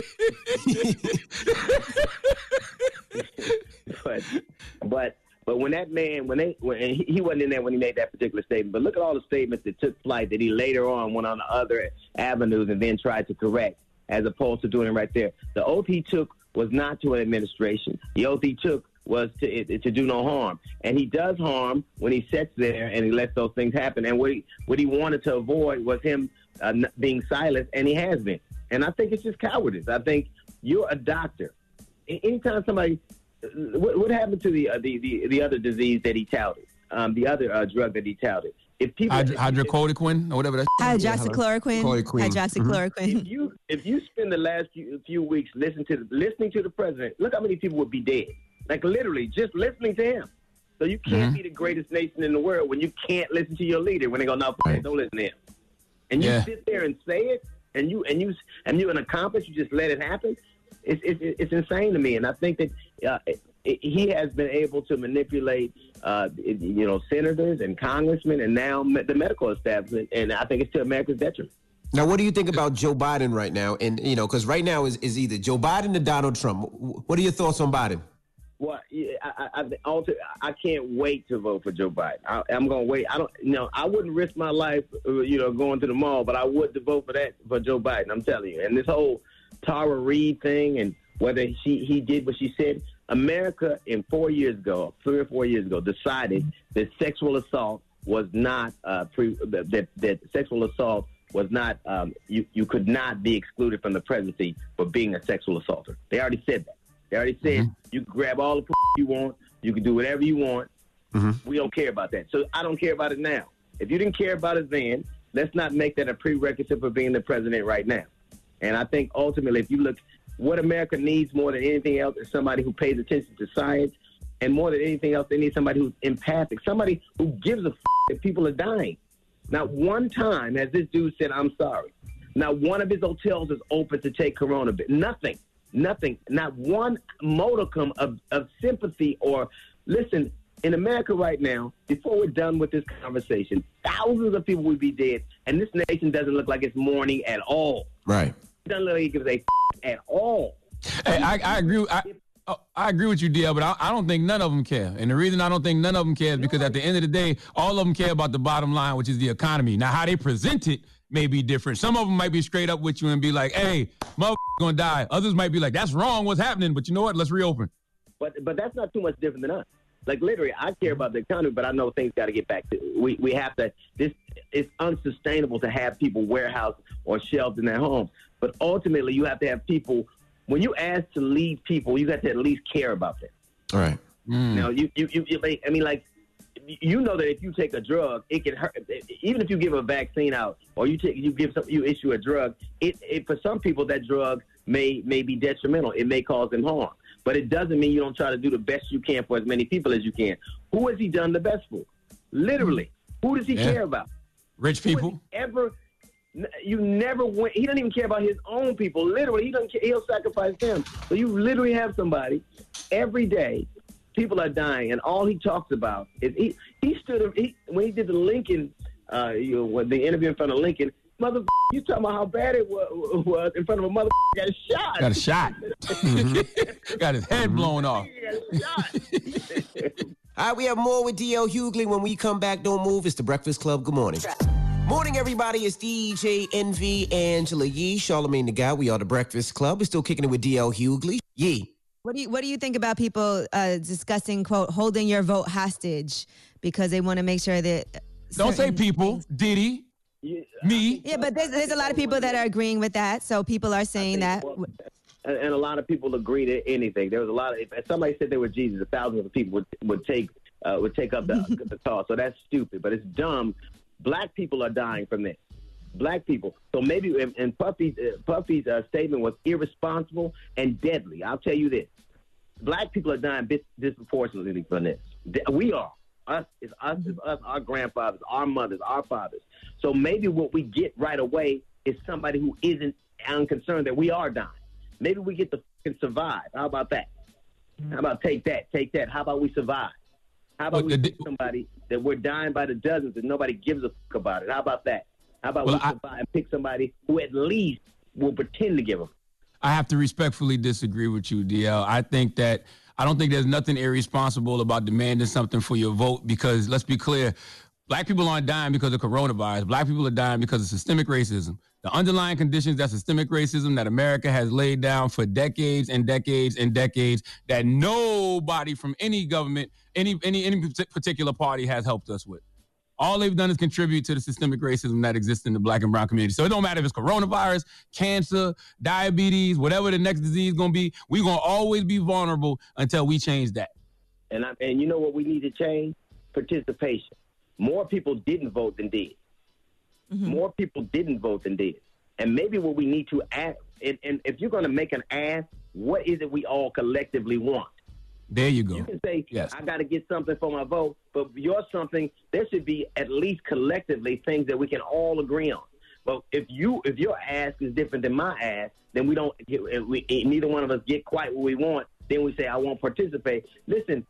that. But when that man, when he wasn't in there when he made that particular statement, but look at all the statements that took flight that he later on went on other avenues and then tried to correct, as opposed to doing it right there. The oath he took was not to an administration. The oath he took was to do no harm. And he does harm when he sits there and he lets those things happen. And what he wanted to avoid was him being silent, and he has been. And I think it's just cowardice. I think you're a doctor. Anytime somebody... What happened to the other disease that he touted? The other drug that he touted. If people hydrocodone or whatever that's hydroxychloroquine. If you spend the last few weeks listening to the president, look how many people would be dead. Like literally just listening to him. So you can't be the greatest nation in the world when you can't listen to your leader when they go, no, don't listen to him. And you sit there and say it, and you're an accomplice. You just let it happen. It's insane to me, and I think that he has been able to manipulate, senators and congressmen, and now the medical establishment, and I think it's to America's detriment. Now, what do you think about Joe Biden right now? And because right now is either Joe Biden or Donald Trump. What are your thoughts on Biden? Well, I can't wait to vote for Joe Biden. I'm going to wait. I wouldn't risk my life, going to the mall, but I would to vote for Joe Biden. I'm telling you. And this whole Tara Reid thing, and whether he did what she said, America in 3 or 4 years ago, decided that sexual assault was not that sexual assault was not you could not be excluded from the presidency for being a sexual assaulter. They already said that. They already said you can grab all the you want, you can do whatever you want. We don't care about that. So I don't care about it now. If you didn't care about it then, let's not make that a prerequisite for being the president right now. And I think ultimately, if you look, what America needs more than anything else is somebody who pays attention to science, and more than anything else, they need somebody who's empathic, somebody who gives a if people are dying. Not one time has this dude said, I'm sorry. Not one of his hotels is open to take Corona. Nothing. Not one modicum of sympathy or, listen, in America right now, before we're done with this conversation, thousands of people would be dead, and this nation doesn't look like it's mourning at all. Right. It doesn't look like it gives a at all. Hey, I agree. I agree with you, DL, but I don't think none of them care. And the reason I don't think none of them care is because at the end of the day, all of them care about the bottom line, which is the economy. Now, how they present it may be different. Some of them might be straight up with you and be like, hey, motherfucker's going to die. Others might be like, that's wrong. What's happening? But you know what? Let's reopen. But that's not too much different than us. Like, literally, I care about the economy, but I know things got to get back to we have to. It's unsustainable to have people warehouse or shelved in their homes. But ultimately, you have to have people. When you ask to lead people, you have to at least care about them. All right. Now, you know that if you take a drug, it can hurt. Even if you give a vaccine out or you issue a drug, it for some people that drug may be detrimental. It may cause them harm, but it doesn't mean you don't try to do the best you can for as many people as you can. Who has he done the best for? Literally, who does he care about? Rich people. You never went. He doesn't even care about his own people. Literally, he doesn't care. He'll sacrifice them. So you literally have somebody every day. People are dying, and all he talks about is when he did the Lincoln, the interview in front of Lincoln. Mother, you talking about how bad it was in front of a mother got shot. Got a shot. Got his head blown off. All right, we have more with D.L. Hughley. When we come back, don't move. It's the Breakfast Club. Good morning. Morning, everybody. It's DJ Envy, Angela Yee, Charlamagne the Guy. We are the Breakfast Club. We're still kicking it with D.L. Hughley. Yee. What do you think about people discussing, quote, holding your vote hostage because they want to make sure that... Don't say people. Diddy. Me. Yeah, but there's a lot of people that are agreeing with that. So people are saying that. And a lot of people agree to anything. There was a lot of... If somebody said they were Jesus, thousands of people would take up the cause. So that's stupid, but it's dumb. Black people are dying from this. Black people. So maybe, and Puffy's statement was irresponsible and deadly. I'll tell you this. Black people are dying disproportionately from this. We are. Us, our grandfathers, our mothers, our fathers. So maybe what we get right away is somebody who isn't unconcerned that we are dying. Maybe we get to survive. How about that? How about take that? How about we survive? How about we pick somebody that we're dying by the dozens and nobody gives a fuck about it? How about that? How about we survive and pick somebody who at least will pretend to give them? I have to respectfully disagree with you, DL. I don't think there's nothing irresponsible about demanding something for your vote because, let's be clear, Black people aren't dying because of coronavirus. Black people are dying because of systemic racism. The underlying conditions that systemic racism that America has laid down for decades and decades and decades that nobody from any government, any particular party has helped us with. All they've done is contribute to the systemic racism that exists in the Black and brown community. So it don't matter if it's coronavirus, cancer, diabetes, whatever the next disease is going to be, we're going to always be vulnerable until we change that. And you know what we need to change? Participation. More people didn't vote than did. Mm-hmm. More people didn't vote than did. And maybe what we need to ask, and if you're going to make an ask, what is it we all collectively want? There you go. You can say, yes, I got to get something for my vote, but your something, there should be at least collectively things that we can all agree on. But if your ask is different than my ask, then neither one of us get quite what we want. Then we say, I won't participate. Listen,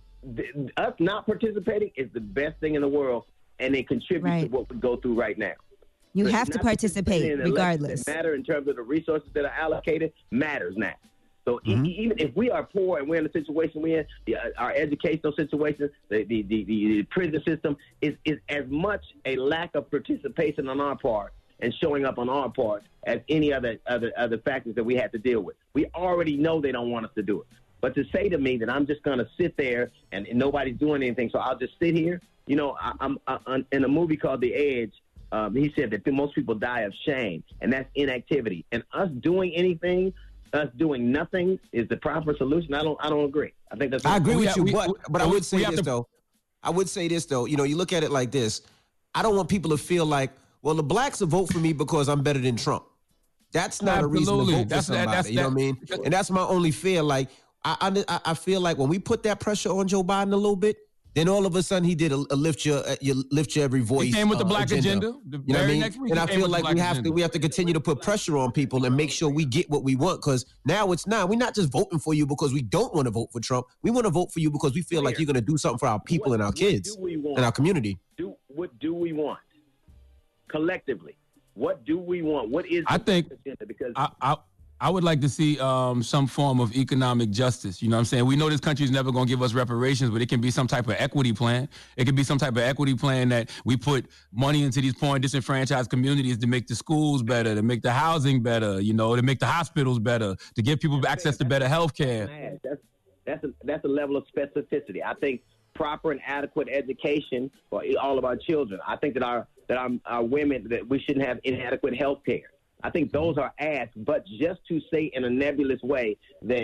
us not participating is the best thing in the world, and it contributes to what we go through right now. You have to participate regardless. It matters in terms of the resources that are allocated, matters now. So even if we are poor and we're in the situation we're in, our educational situation, the prison system is as much a lack of participation on our part and showing up on our part as any other factors that we have to deal with. We already know they don't want us to do it. But to say to me that I'm just going to sit there and nobody's doing anything, so I'll just sit here. You know, I'm in a movie called The Edge. He said that most people die of shame, and that's inactivity. And us doing anything, us doing nothing, is the proper solution. I don't agree. I think that's. I agree with you, but I would say this though. I would say this though. You know, you look at it like this. I don't want people to feel like, well, the blacks will vote for me because I'm better than Trump. That's not a reason to vote for somebody. You know what I mean? And that's my only fear. Like, I feel like when we put that pressure on Joe Biden a little bit, then all of a sudden he did a lift your every voice. He came with the black agenda. You know what I mean? And I feel like we have to continue to put pressure on people and make sure we get what we want, because now we're not just voting for you because we don't want to vote for Trump. We want to vote for you because we feel like you're going to do something for our people and our kids and our community. What do we want collectively? What do we want? What is I think agenda? Because I would like to see some form of economic justice. You know what I'm saying? We know this country is never going to give us reparations, but it can be some type of equity plan. It can be some type of equity plan that we put money into these poor and disenfranchised communities to make the schools better, to make the housing better, you know, to make the hospitals better, to give people access to better health care. That's a level of specificity. I think proper and adequate education for all of our children. I think that our women, that we shouldn't have inadequate health care. I think those are asks, but just to say in a nebulous way that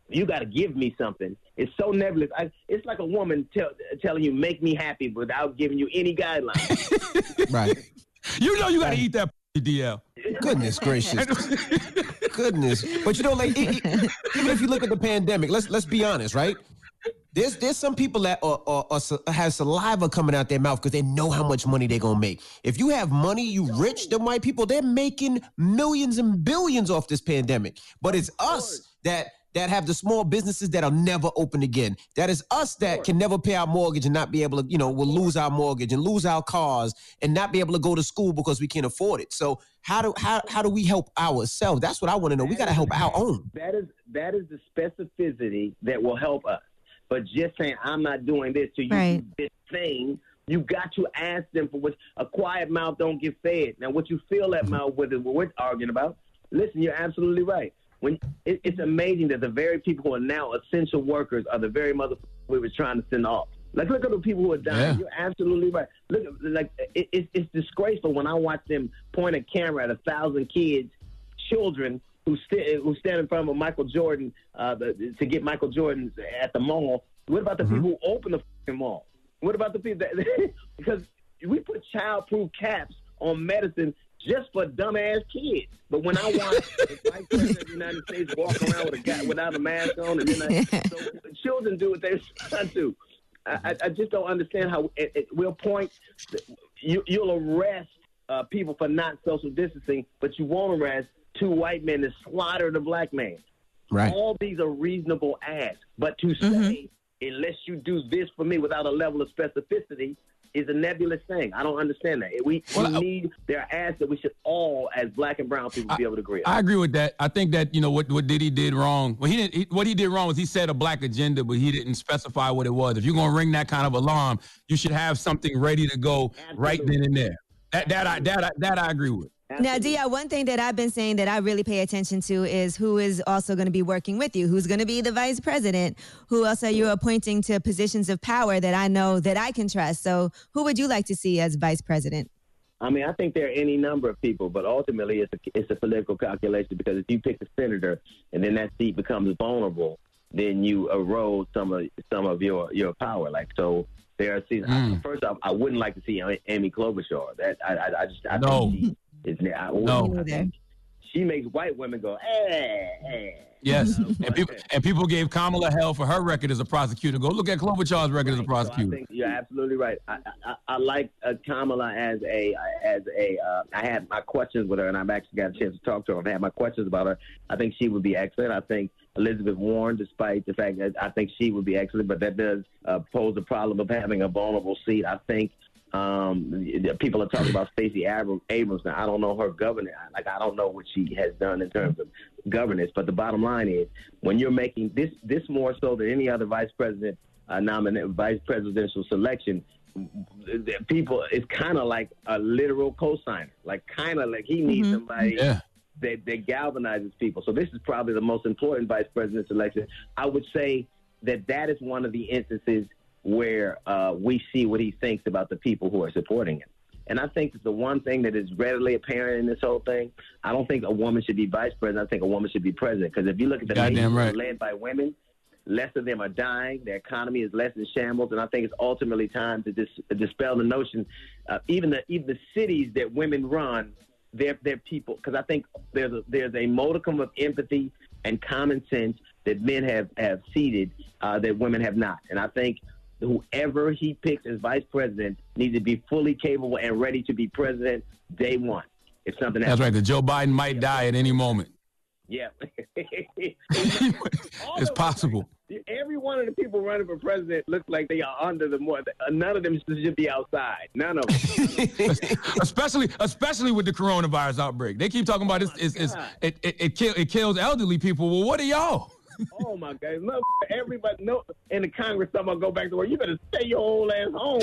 You got to give me something. It's so nebulous. It's like a woman telling you, make me happy without giving you any guidelines. Right. You know you got to eat that DL. Goodness gracious. Goodness. But you know, like, even if you look at the pandemic, let's be honest, right? There's some people that have saliva coming out their mouth because they know how much money they're going to make. If you have money, you rich, them white people, they're making millions and billions off this pandemic. But it's us that have the small businesses that'll never open again. That is us that can never pay our mortgage and not be able to, we'll lose our mortgage and lose our cars and not be able to go to school because we can't afford it. So how do we help ourselves? That's what I want to know. We got to help our own. That is the specificity that will help us. But just saying, I'm not doing this to you, do this thing, you got to ask them for what. A quiet mouth don't get fed. Now, what you fill that mouth with is what we're arguing about. Listen, you're absolutely right. When it's amazing that the very people who are now essential workers are the very motherfuckers we were trying to send off. Like, look at the people who are dying. Yeah. You're absolutely right. Look, it's disgraceful when I watch them point a camera at 1,000 kids, children, who stand in front of Michael Jordan to get Michael Jordan at the mall. What about the people who open the fucking mall? What about the people that because we put childproof caps on medicine just for dumbass kids. But when I watch the Vice President of the United States walk around with a guy without a mask on, and then so children do what they're trying to. I just don't understand how we'll point. You'll arrest people for not social distancing, but you won't arrest 2 white men that slaughtered a black man. Right. All these are reasonable asks. But to say, unless you do this for me without a level of specificity, is a nebulous thing. I don't understand that. There are asks that we should all, as black and brown people, be able to agree on. I agree with that. I think that, what Diddy did wrong. Well, what he did wrong was he said a black agenda, but he didn't specify what it was. If you're going to ring that kind of alarm, you should have something ready to go right then and there. That I agree with. Now, Dia, one thing that I've been saying that I really pay attention to is who is also going to be working with you, who's going to be the vice president, who else are you appointing to positions of power that I know that I can trust. So who would you like to see as vice president? I mean, I think there are any number of people, but ultimately it's a political calculation because if you pick a senator and then that seat becomes vulnerable, then you erode some of your power. Like, so there are seats. First off, I wouldn't like to see Amy Klobuchar. I no. think No. She makes white women go, eh. Yes, and people gave Kamala hell for her record as a prosecutor. Go look at Klobuchar's record as a prosecutor. So I think you're absolutely right. I like Kamala as a. I had my questions with her, and I've actually got a chance to talk to her. I've had my questions about her. I think she would be excellent. I think Elizabeth Warren, despite the fact that I think she would be excellent, but that does pose the problem of having a vulnerable seat. I think. People are talking about Stacey Abrams now. I don't know her governance. I don't know what she has done in terms of governance. But the bottom line is, when you're making this more so than any other vice president vice presidential selection, people, it's kind of like a literal cosigner. Like kind of like he needs somebody that galvanizes people. So this is probably the most important vice presidential election. I would say that is one of the instances where we see what he thinks about the people who are supporting him. And I think that the one thing that is readily apparent in this whole thing, I don't think a woman should be vice president. I think a woman should be president. Because if you look at the nations that are led by women, less of them are dying. Their economy is less in shambles. And I think it's ultimately time to dispel the notion, even the cities that women run, they're people. Because I think there's a modicum of empathy and common sense that men have seeded that women have not. And I think whoever he picks as vice president needs to be fully capable and ready to be president day one. If something happens. That's right. Because Joe Biden might die at any moment. Yeah. It's possible. Every one of the people running for president looks like they are under the more. None of them should be outside. None of them. especially with the coronavirus outbreak. They keep talking about it kills elderly people. Well, what are y'all? Oh my God! Look, everybody know in the Congress, someone go back to work. You better stay your old ass home.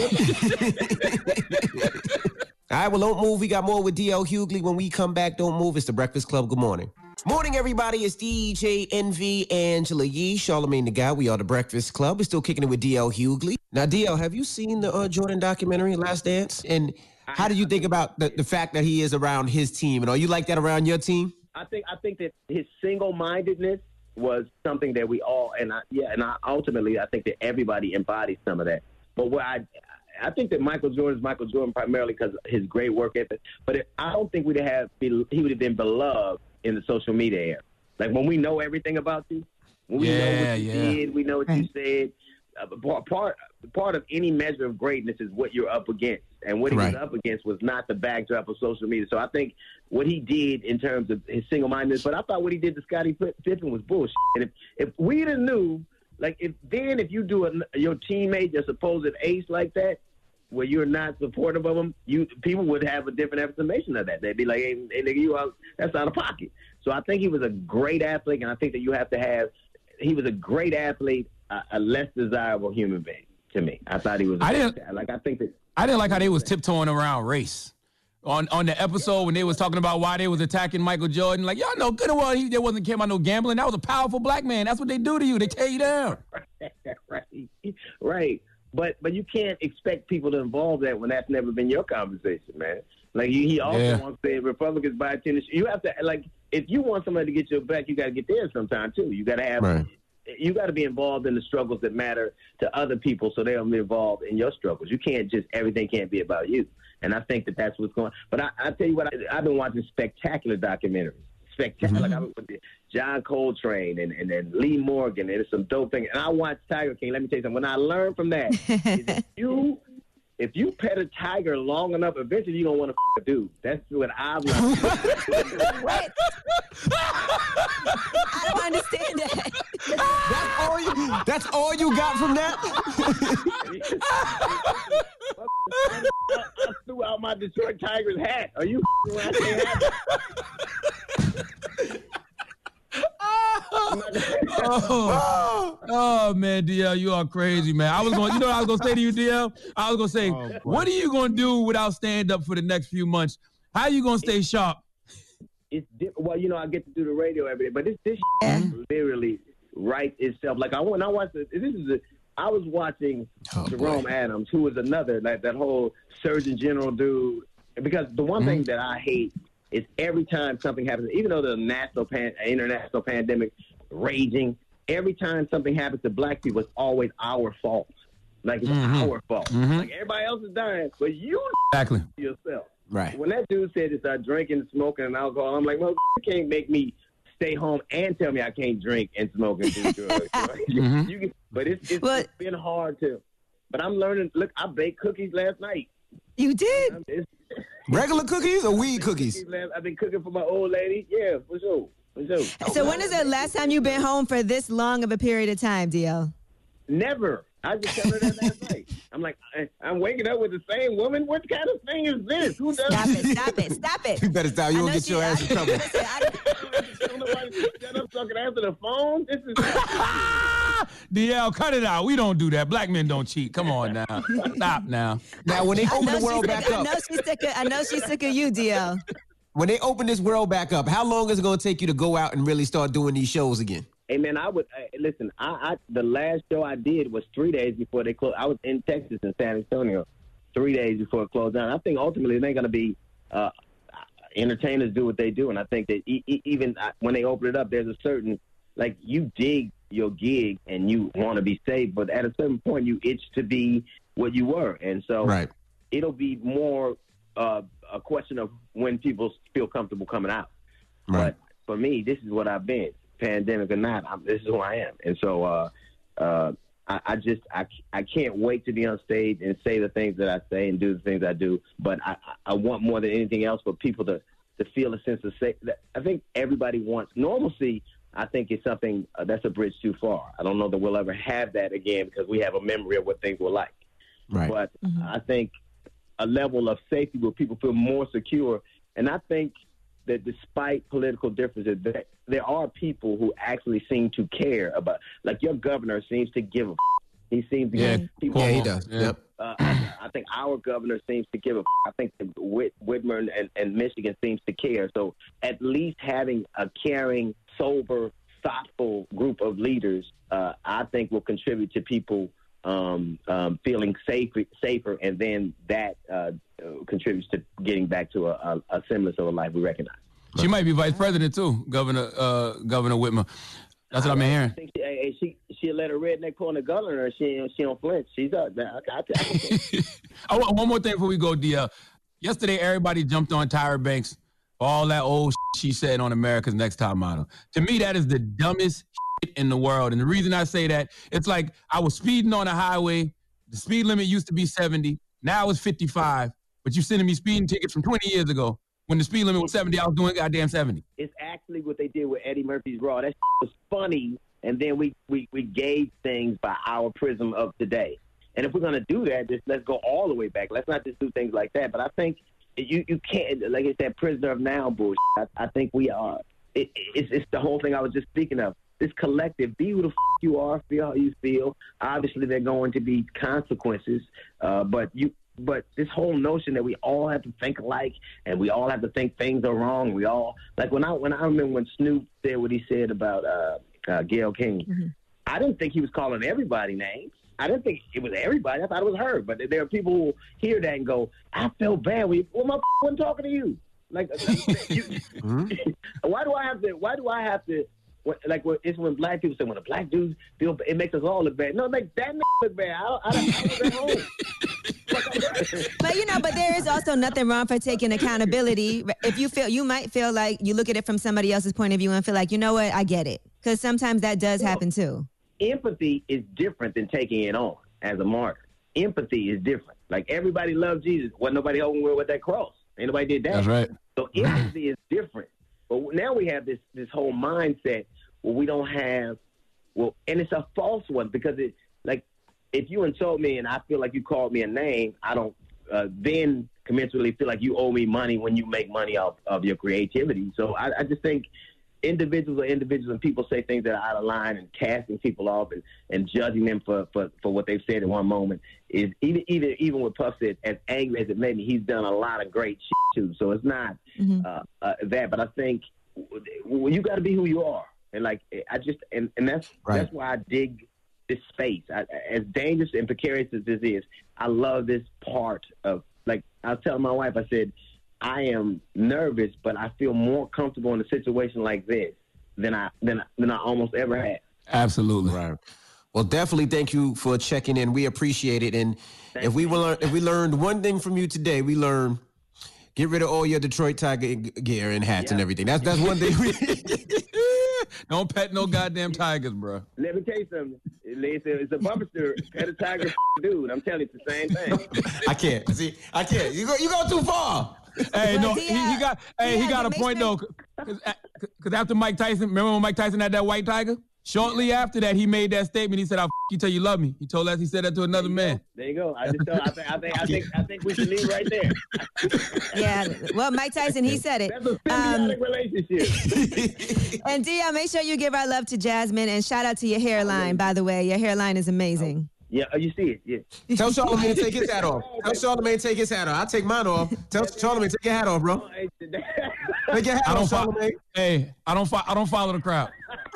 All right, well, don't move. We got more with DL Hughley. When we come back, don't move. It's the Breakfast Club. Good morning. Morning, everybody. It's DJ Envy, Angela Yee, Charlamagne the Guy. We are the Breakfast Club. We're still kicking it with DL Hughley. Now, DL, have you seen the Jordan documentary, Last Dance? And how do you think about the fact that he is around his team? And are you like that around your team? I think that his single-mindedness was something that we all, ultimately I think that everybody embodies some of that. But what I think that Michael Jordan is Michael Jordan primarily because of his great work ethic. But I don't think he would have been beloved in the social media era. Like when we know everything about you, when we know what you did, we know what you said. Part of any measure of greatness is what you're up against, and what he was up against was not the backdrop of social media. So I think what he did in terms of his single-mindedness, but I thought what he did to Scottie Pippen was bullshit. And if we'd have knew, like if you do your teammate, your supposed ace like that, where you're not supportive of them, people would have a different estimation of that. They'd be like, hey nigga, that's out of pocket. So I think he was a great athlete, and I think that he was a great athlete, a less desirable human being to me. I thought he was. I didn't like how they was tiptoeing around race on the episode when they was talking about why they was attacking Michael Jordan. Like, y'all know good and well there wasn't care about no gambling. That was a powerful black man. That's what they do to you. They tear you down. Right. But you can't expect people to involve that when that's never been your conversation, man. Like he also wants to say Republicans buy tennis. You have to if you want somebody to get your back, you got to get theirs sometime too. You got to have. You got to be involved in the struggles that matter to other people so they'll be involved in your struggles. You can't everything can't be about you. And I think that that's what's going on. But I tell you what, I've been watching spectacular documentaries. Spectacular. Like I was with John Coltrane and then Lee Morgan. And there's some dope things. And I watched Tiger King. Let me tell you something. When I learned from that, is if you pet a tiger long enough, eventually you're going to want to f*** a dude. That's what I've learned. What? I don't understand that. That's all you got from that? I threw out my Detroit Tigers hat. Are you around saying that? Oh man, DL, you are crazy, man. I was going to say to you, DL? I was going to say, what are you going to do without stand up for the next few months? How are you going to stay sharp? It's well, I get to do the radio every day, but this literally writes itself. Like I watched I was watching Jerome Adams, who was another that whole Surgeon General dude. Because the one thing that I hate is every time something happens, even though the international pandemic raging, every time something happens to black people, it's always our fault. Like it's our fault. Like everybody else is dying, but you yourself. Right. When that dude said to start drinking, smoking, and alcohol, I'm like, well, you can't make me stay home and tell me I can't drink and smoke and do drugs. But it's been hard to. But I'm learning. Look, I baked cookies last night. You did? Regular cookies or weed cookies? I've been cooking for my old lady. Yeah, for sure. So when is the last time you've been home for this long of a period of time, DL? Never. I just tell her that last night. I'm like, I'm waking up with the same woman? What kind of thing is this? Who does Stop it. You better stop. You won't get your ass in trouble. Don't nobody shut up so I can answer the phone? This is... DL, cut it out. We don't do that. Black men don't cheat. Come on now. Stop now. Now, when they open the world back up. I know she's sick of you, DL. When they open this world back up, how long is it going to take you to go out and really start doing these shows again? Hey, man, I would listen. The last show I did was 3 days before they closed. I was in Texas in San Antonio 3 days before it closed down. I think ultimately they're going to be entertainers do what they do, and I think that even when they open it up, there's a certain you dig your gig and you want to be safe, but at a certain point you itch to be what you were, and so it'll be more a question of when people feel comfortable coming out. Right. But for me, this is what I've been. Pandemic or not, this is who I am, and so I can't wait to be on stage and say the things that I say and do the things I do. But I want more than anything else for people to feel a sense of safety. I think everybody wants normalcy. I think it's something that's a bridge too far. I don't know that we'll ever have that again because we have a memory of what things were like. Right. But I think a level of safety where people feel more secure, and I think that despite political differences, there are people who actually seem to care about. Like your governor seems to give a. He seems to give people. Yeah, he does. Yeah. Yep. I think our governor seems to give a. I think Whitmer and Michigan seems to care. So at least having a caring, sober, thoughtful group of leaders, I think will contribute to people feeling safer, and then that contributes to getting back to a semblance of a life we recognize. She might be vice president too, Governor Whitmer. That's what I'm hearing. I think she let her redneck pull in the gun on her. She don't flinch. She's up now. I want one more thing before we go, DL. Yesterday, everybody jumped on Tyra Banks for all that old she said on America's Next Top Model. To me, that is the dumbest in the world. And the reason I say that, it's like I was speeding on a highway. The speed limit used to be 70. Now it's 55. But you're sending me speeding tickets from 20 years ago. When the speed limit was 70, I was doing goddamn 70. It's actually what they did with Eddie Murphy's Raw. That was funny, and then we gauge things by our prism of today. And if we're going to do that, let's go all the way back. Let's not just do things like that. But I think you can't, like I said, prisoner of now bullshit. I think we are. It's the whole thing I was just speaking of. This collective, be who the you are, feel how you feel. Obviously, there are going to be consequences, but this whole notion that we all have to think alike and we all have to think things are wrong. We all, like when I remember when Snoop said what he said about Gayle King, mm-hmm. I didn't think he was calling everybody names. I didn't think it was everybody. I thought it was her. But there are people who hear that and go, I feel bad. Well, my wasn't talking to you. Like, why do I have to? Like, it's when black people say, when the black dudes feel, it makes us all look bad. No, make that look bad. I was at home. But there is also nothing wrong for taking accountability. If you might feel like you look at it from somebody else's point of view and feel like, you know what, I get it. Because sometimes that does happen too. Empathy is different than taking it on as a martyr. Empathy is different. Like, everybody loved Jesus. Wasn't nobody holding with that cross. Ain't nobody did that. That's right. So empathy is different. But now we have this whole mindset where we don't have, and it's a false one, because it's like, if you insult me and I feel like you called me a name, I don't then commensurately feel like you owe me money when you make money off of your creativity. So I just think individuals are individuals, and people say things that are out of line, and casting people off and judging them for what they've said in one moment is, even what Puff said, as angry as it made me, he's done a lot of great shit too. So it's not that, but I think you got to be who you are. And like, and that's right. That's why I dig this space. As dangerous and precarious as this is, I love this part of, like, I was telling my wife, I said, I am nervous, but I feel more comfortable in a situation like this than I almost ever had. Absolutely. Right. Well, definitely thank you for checking in. We appreciate it. And if we learned one thing from you today, we learned, get rid of all your Detroit Tiger gear and hats and everything. That's one thing. Don't pet no goddamn tigers, bro. Let me tell you something. It's a bumper sticker. Pet a tiger, dude. I'm telling you, it's the same thing. I can't. See, I can't. You go too far. Hey, no, he got a point though. Because after Mike Tyson, remember when Mike Tyson had that white tiger? Shortly after that, he made that statement. He said, "I'll you till you love me." He told us he said that to another man. There you go. I think we should leave right there. Yeah. Well, Mike Tyson, he said it. That's a symbiotic relationship. And Dia, make sure you give our love to Jasmine, and shout out to your hairline. By the way, your hairline is amazing. Yeah, you see it. Yeah. Tell Charlamagne to take his hat off. Tell Charlamagne to take his hat off. I'll take mine off. Tell Charlamagne take your hat off, bro. Take your hat off, Charlamagne. Hey, I don't follow the crowd.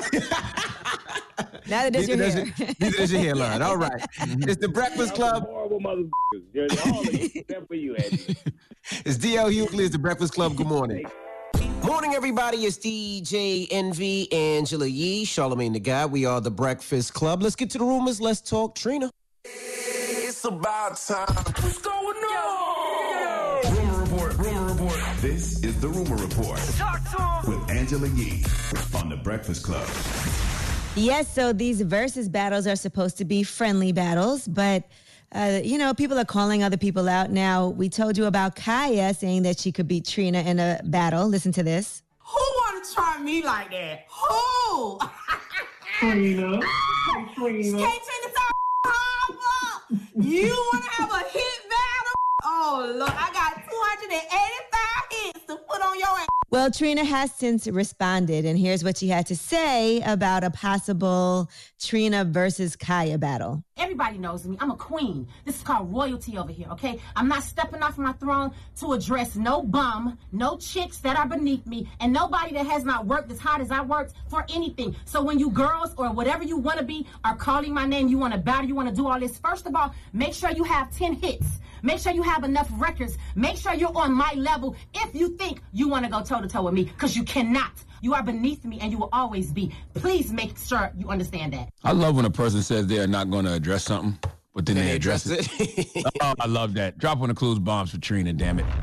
Neither does your hair. Neither does your hairline. All right. It's the Breakfast Club. Horrible motherfuckers. All of you, except for you, Eddie. It's D.L. Hughley. It's the Breakfast Club. Good morning. Morning, everybody. It's DJ Envy, Angela Yee, Charlamagne the Guy. We are the Breakfast Club. Let's get to the rumors. Let's talk Trina. It's about time. What's going on? Rumor report. This is the Rumor Report. Talk to him. With Angela Yee on the Breakfast Club. Yes, so these versus battles are supposed to be friendly battles, but people are calling other people out. Now, we told you about Kaya saying that she could beat Trina in a battle. Listen to this. Who want to try me like that? Who? Trina. Can't Trina talk. You want to have a hit battle? Oh, look, I got 285 hits to put on your ass. Well, Trina has since responded, and here's what she had to say about a possible Trina versus Kaya battle. Everybody knows me. I'm a queen. This is called royalty over here, okay? I'm not stepping off my throne to address no bum, no chicks that are beneath me, and nobody that has not worked as hard as I worked for anything. So when you girls or whatever you want to be are calling my name, you want to battle, you want to do all this, first of all, make sure you have 10 hits. Make sure you have enough records. Make sure you're on my level if you think you want to go toe toe-to-toe with me because you cannot. You are beneath me and you will always be. Please make sure you understand that. I love when a person says they are not going to address something, but then they address it. Oh, I love that. Drop on the clues bombs for Trina, damn it.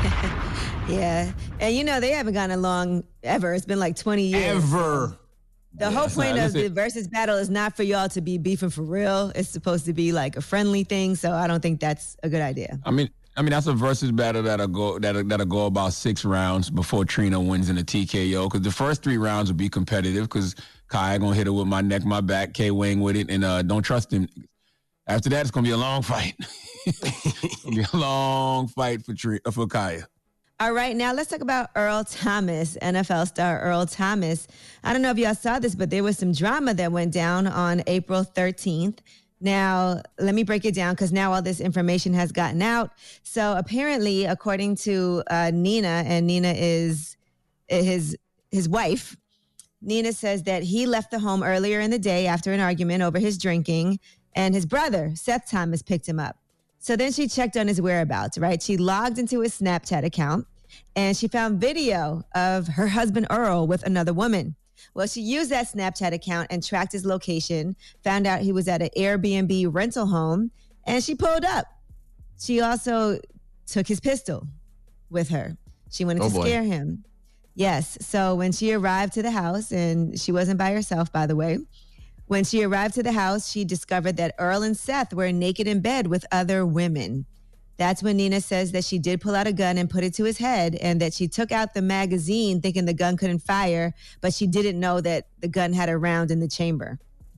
Yeah. And they haven't gotten along ever. It's been like 20 years. Ever. The whole point of the versus battle is not for y'all to be beefing for real. It's supposed to be like a friendly thing, so I don't think that's a good idea. I mean that's a versus battle that'll go about 6 rounds before Trina wins in a TKO. Because the first 3 rounds will be competitive. Because Kai gonna hit her with my neck, my back. K Wang with it, and don't trust him. After that, it's gonna be a long fight. It's gonna be a long fight for Kaya. All right, now let's talk about Earl Thomas, NFL star Earl Thomas. I don't know if y'all saw this, but there was some drama that went down on April 13th. Now, let me break it down because now all this information has gotten out. So apparently, according to Nina, and Nina is his wife, Nina says that he left the home earlier in the day after an argument over his drinking, and his brother, Seth Thomas, picked him up. So then she checked on his whereabouts, right? She logged into his Snapchat account, and she found video of her husband, Earl, with another woman. Well, she used that Snapchat account and tracked his location, found out he was at an Airbnb rental home, and she pulled up. She also took his pistol with her. She wanted to scare him. Yes. So when she arrived to the house, and she wasn't by herself, by the way, when she arrived to the house, she discovered that Earl and Seth were naked in bed with other women. That's when Nina says that she did pull out a gun and put it to his head, and that she took out the magazine thinking the gun couldn't fire, but she didn't know that the gun had a round in the chamber.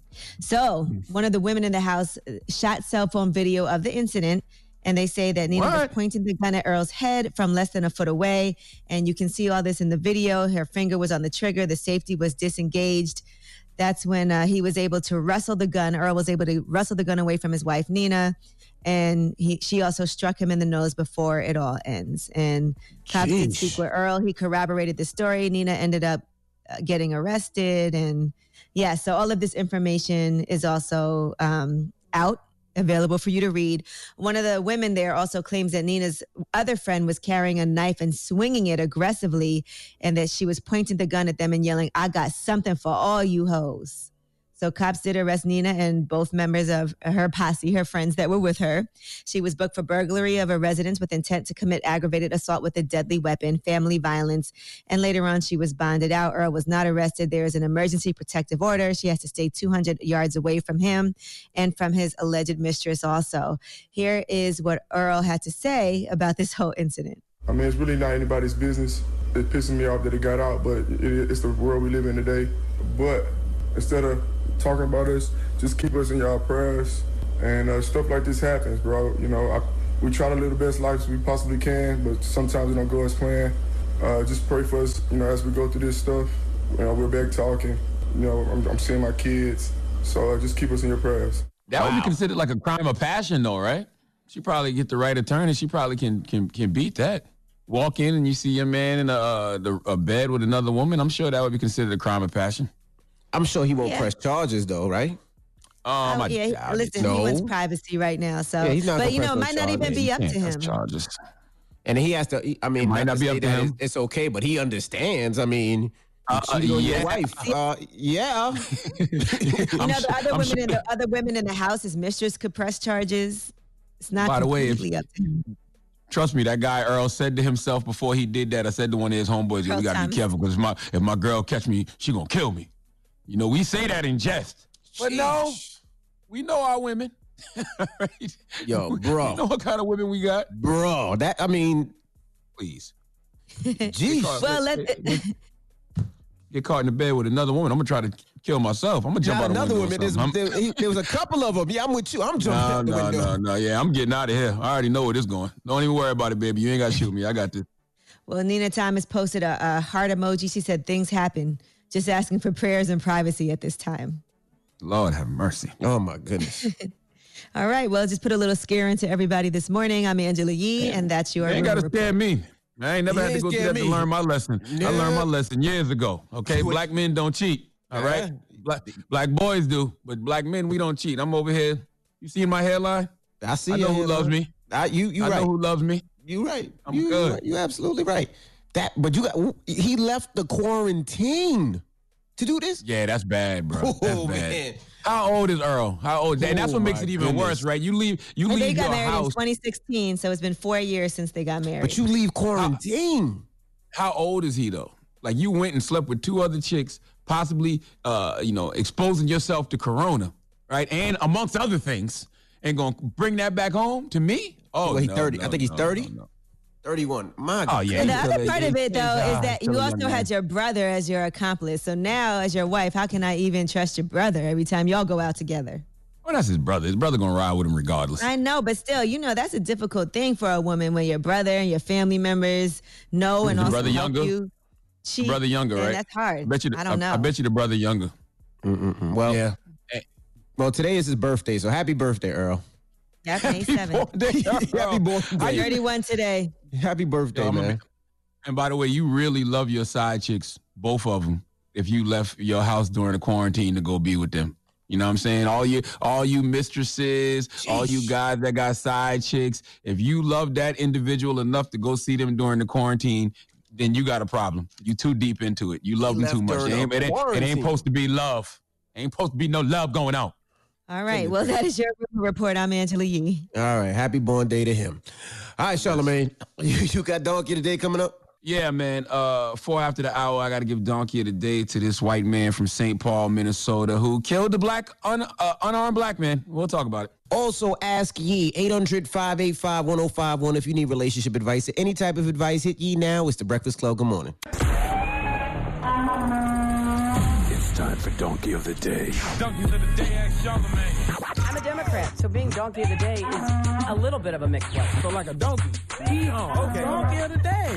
So one of the women in the house shot cell phone video of the incident, and they say that Nina was pointing the gun at Earl's head from less than a foot away, and you can see all this in the video. Her finger was on the trigger. The safety was disengaged. That's when he was able to wrestle the gun. Earl was able to wrestle the gun away from his wife, Nina. And she also struck him in the nose before it all ends. And cops did speak with Earl. He corroborated the story. Nina ended up getting arrested. And yeah, so all of this information is also out, available for you to read. One of the women there also claims that Nina's other friend was carrying a knife and swinging it aggressively, and that she was pointing the gun at them and yelling, "I got something for all you hoes." So cops did arrest Nina and both members of her posse, her friends that were with her. She was booked for burglary of a residence with intent to commit aggravated assault with a deadly weapon, family violence, and later on she was bonded out. Earl was not arrested. There is an emergency protective order. She has to stay 200 yards away from him and from his alleged mistress also. Here is what Earl had to say about this whole incident. I mean, it's really not anybody's business. It's pissing me off that it got out, but it's the world we live in today. But instead of talking about us, just keep us in y'all prayers. And stuff like this happens, bro. We try to live the best lives we possibly can, but sometimes it don't go as planned. Just pray for us, as we go through this stuff. We're back talking. I'm seeing my kids. So just keep us in your prayers. That would be considered like a crime of passion, though, right? She probably get the right attorney. She probably can beat that. Walk in and you see your man in a bed with another woman. I'm sure that would be considered a crime of passion. I'm sure he won't press charges, though, right? He wants privacy right now. So, yeah, he's not but it might not even be up to him. Charges. And he has to. I mean, might not be up to him. It's okay, but he understands. I mean, your wife. Yeah. The other women in the house, his mistress could press charges. It's not completely up to him. Trust me, that guy Earl said to himself before he did that. I said to one of his homeboys, "We gotta be careful because if my girl catch me, she gonna kill me." We say that in jest, but no, we know our women. Right? Yo, bro, you know what kind of women we got, bro? Please, geez. Get caught in the bed with another woman. I'm gonna try to kill myself. I'm gonna jump out another the window. There was a couple of them. Yeah, I'm with you. I'm jumping out the window. No. Yeah, I'm getting out of here. I already know where this is going. Don't even worry about it, baby. You ain't gotta shoot me. I got this. Well, Nina Thomas posted a heart emoji. She said, "Things happen. Just asking for prayers and privacy at this time." Lord have mercy. Oh, my goodness. All right. Well, just put a little scare into everybody this morning. I'm Angela Yee, and that's your You ain't got to scare me. I ain't never had to go through that to learn my lesson. Yeah. I learned my lesson years ago. Okay? Black men don't cheat. All right? Black boys do, but black men, we don't cheat. I'm over here. You see my hairline? I see. I know who loves me. You right. I know who loves me. You right. I'm good. You absolutely right. He left the quarantine to do this? Yeah, that's bad, bro. Oh, that's bad. Man. How old is Earl? How old? And that's what makes it even worse, right? You leave They got your married house. in 2016, so it's been 4 years since they got married. But you leave quarantine. How old is he though? Like you went and slept with 2 other chicks, possibly, exposing yourself to corona, right? And amongst other things, and gonna bring that back home to me? Oh, he's 30. I think he's 30. 31. My God. Oh, yeah. And the other part of it, though, is that you also had your brother as your accomplice. So now, as your wife, how can I even trust your brother every time y'all go out together? Well, that's his brother. His brother gonna ride with him regardless. I know, but still, that's a difficult thing for a woman when your brother and your family members know and also brother help younger? you cheat. Brother younger, right? That's hard. I don't know. I bet you the brother younger. Well, yeah. Well, today is his birthday, so happy birthday, Earl. That's May 7th. Happy birthday. 31 today. Happy birthday, man. And by the way, you really love your side chicks, both of them, if you left your house during the quarantine to go be with them. You know what I'm saying? All you mistresses, all you guys that got side chicks, if you love that individual enough to go see them during the quarantine, then you got a problem. You too deep into it. You love them too much. It ain't supposed to be love. Ain't supposed to be no love going on. All right. Well, that is your report. I'm Angela Yee. All right. Happy born day to him. All right, Charlamagne. You got Donkey of the Day coming up? Yeah, man. 4 after the hour, I got to give Donkey of the Day to this white man from St. Paul, Minnesota, who killed the unarmed black man. We'll talk about it. Also, Ask Yee, 800-585-1051 if you need relationship advice. Any type of advice, hit Yee now. It's The Breakfast Club. Good morning. Time for Donkey of the Day. Donkeys of the Day, ask Charlamagne. I'm a Democrat, so being Donkey of the Day is a little bit of a mixed one. So like a donkey. Yeehaw. Okay. Donkey of the Day.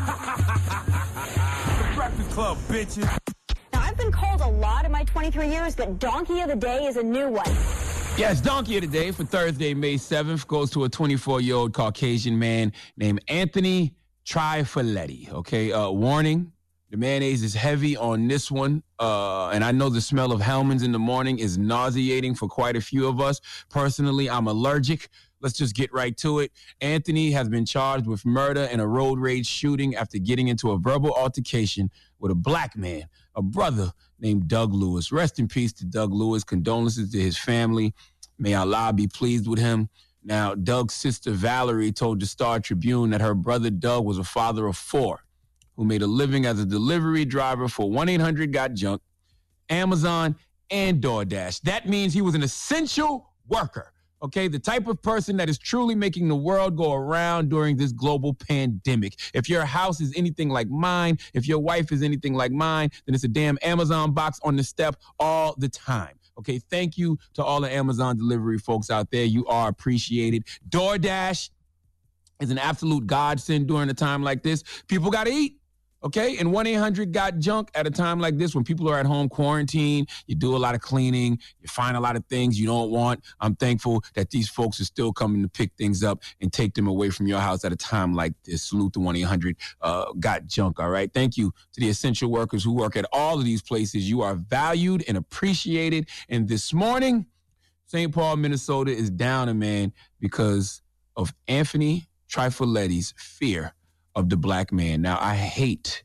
The Breakfast Club, bitches. Now, I've been called a lot in my 23 years, but Donkey of the Day is a new one. Yes, Donkey of the Day for Thursday, May 7th goes to a 24-year-old Caucasian man named Anthony Trifolletti. Okay, warning. The mayonnaise is heavy on this one, and I know the smell of Hellmann's in the morning is nauseating for quite a few of us. Personally, I'm allergic. Let's just get right to it. Anthony has been charged with murder and a road rage shooting after getting into a verbal altercation with a black man, a brother named Doug Lewis. Rest in peace to Doug Lewis. Condolences to his family. May Allah be pleased with him. Now, Doug's sister Valerie told the Star Tribune that her brother Doug was a father of 4. Who made a living as a delivery driver for 1-800-GOT-JUNK, Amazon, and DoorDash. That means he was an essential worker, okay? The type of person that is truly making the world go around during this global pandemic. If your house is anything like mine, if your wife is anything like mine, then it's a damn Amazon box on the step all the time. Okay, thank you to all the Amazon delivery folks out there. You are appreciated. DoorDash is an absolute godsend during a time like this. People got to eat. Okay, and 1-800-GOT-JUNK at a time like this when people are at home quarantined, you do a lot of cleaning, you find a lot of things you don't want. I'm thankful that these folks are still coming to pick things up and take them away from your house at a time like this. Salute to 1-800-GOT-JUNK, all right? Thank you to the essential workers who work at all of these places. You are valued and appreciated. And this morning, St. Paul, Minnesota is down a man because of Anthony Trifolletti's fear of the black man. Now, I hate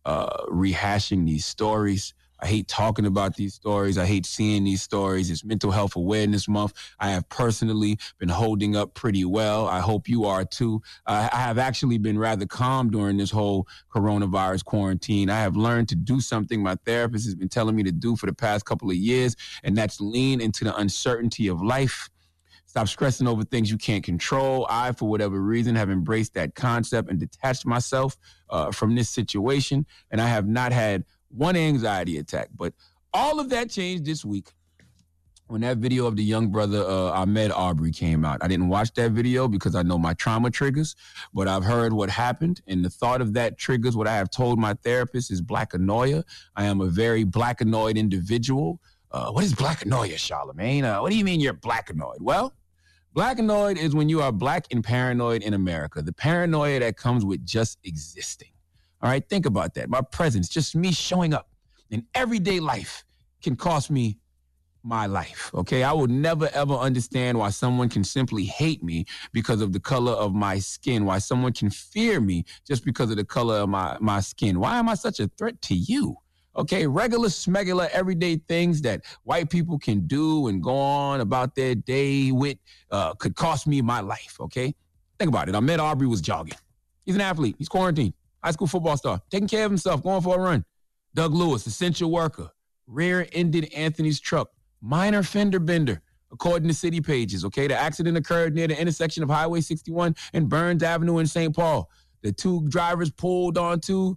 rehashing these stories. I hate talking about these stories. I hate seeing these stories. It's Mental Health Awareness Month. I have personally been holding up pretty well. I hope you are too. I have actually been rather calm during this whole coronavirus quarantine. I have learned to do something my therapist has been telling me to do for the past couple of years, and that's lean into the uncertainty of life. Stop stressing over things you can't control. I, for whatever reason, have embraced that concept and detached myself from this situation. And I have not had one anxiety attack. But all of that changed this week when that video of the young brother Ahmaud Arbery came out. I didn't watch that video because I know my trauma triggers, but I've heard what happened. And the thought of that triggers what I have told my therapist is blackanoia. I am a very blackanoid individual. What is blackanoia, Charlamagne? What do you mean you're blackanoid? Well, blackanoid is when you are black and paranoid in America. The paranoia that comes with just existing. All right, think about that. My presence, just me showing up in everyday life can cost me my life, okay? I will never, ever understand why someone can simply hate me because of the color of my skin, why someone can fear me just because of the color of my skin. Why am I such a threat to you? Okay, regular, smegular, everyday things that white people can do and go on about their day with could cost me my life, okay? Think about it. Ahmaud Arbery was jogging. He's an athlete. He's quarantined. High school football star. Taking care of himself, going for a run. Doug Lewis, essential worker. Rear-ended Anthony's truck. Minor fender bender, according to city pages, okay? The accident occurred near the intersection of Highway 61 and Burns Avenue in St. Paul. The two drivers pulled onto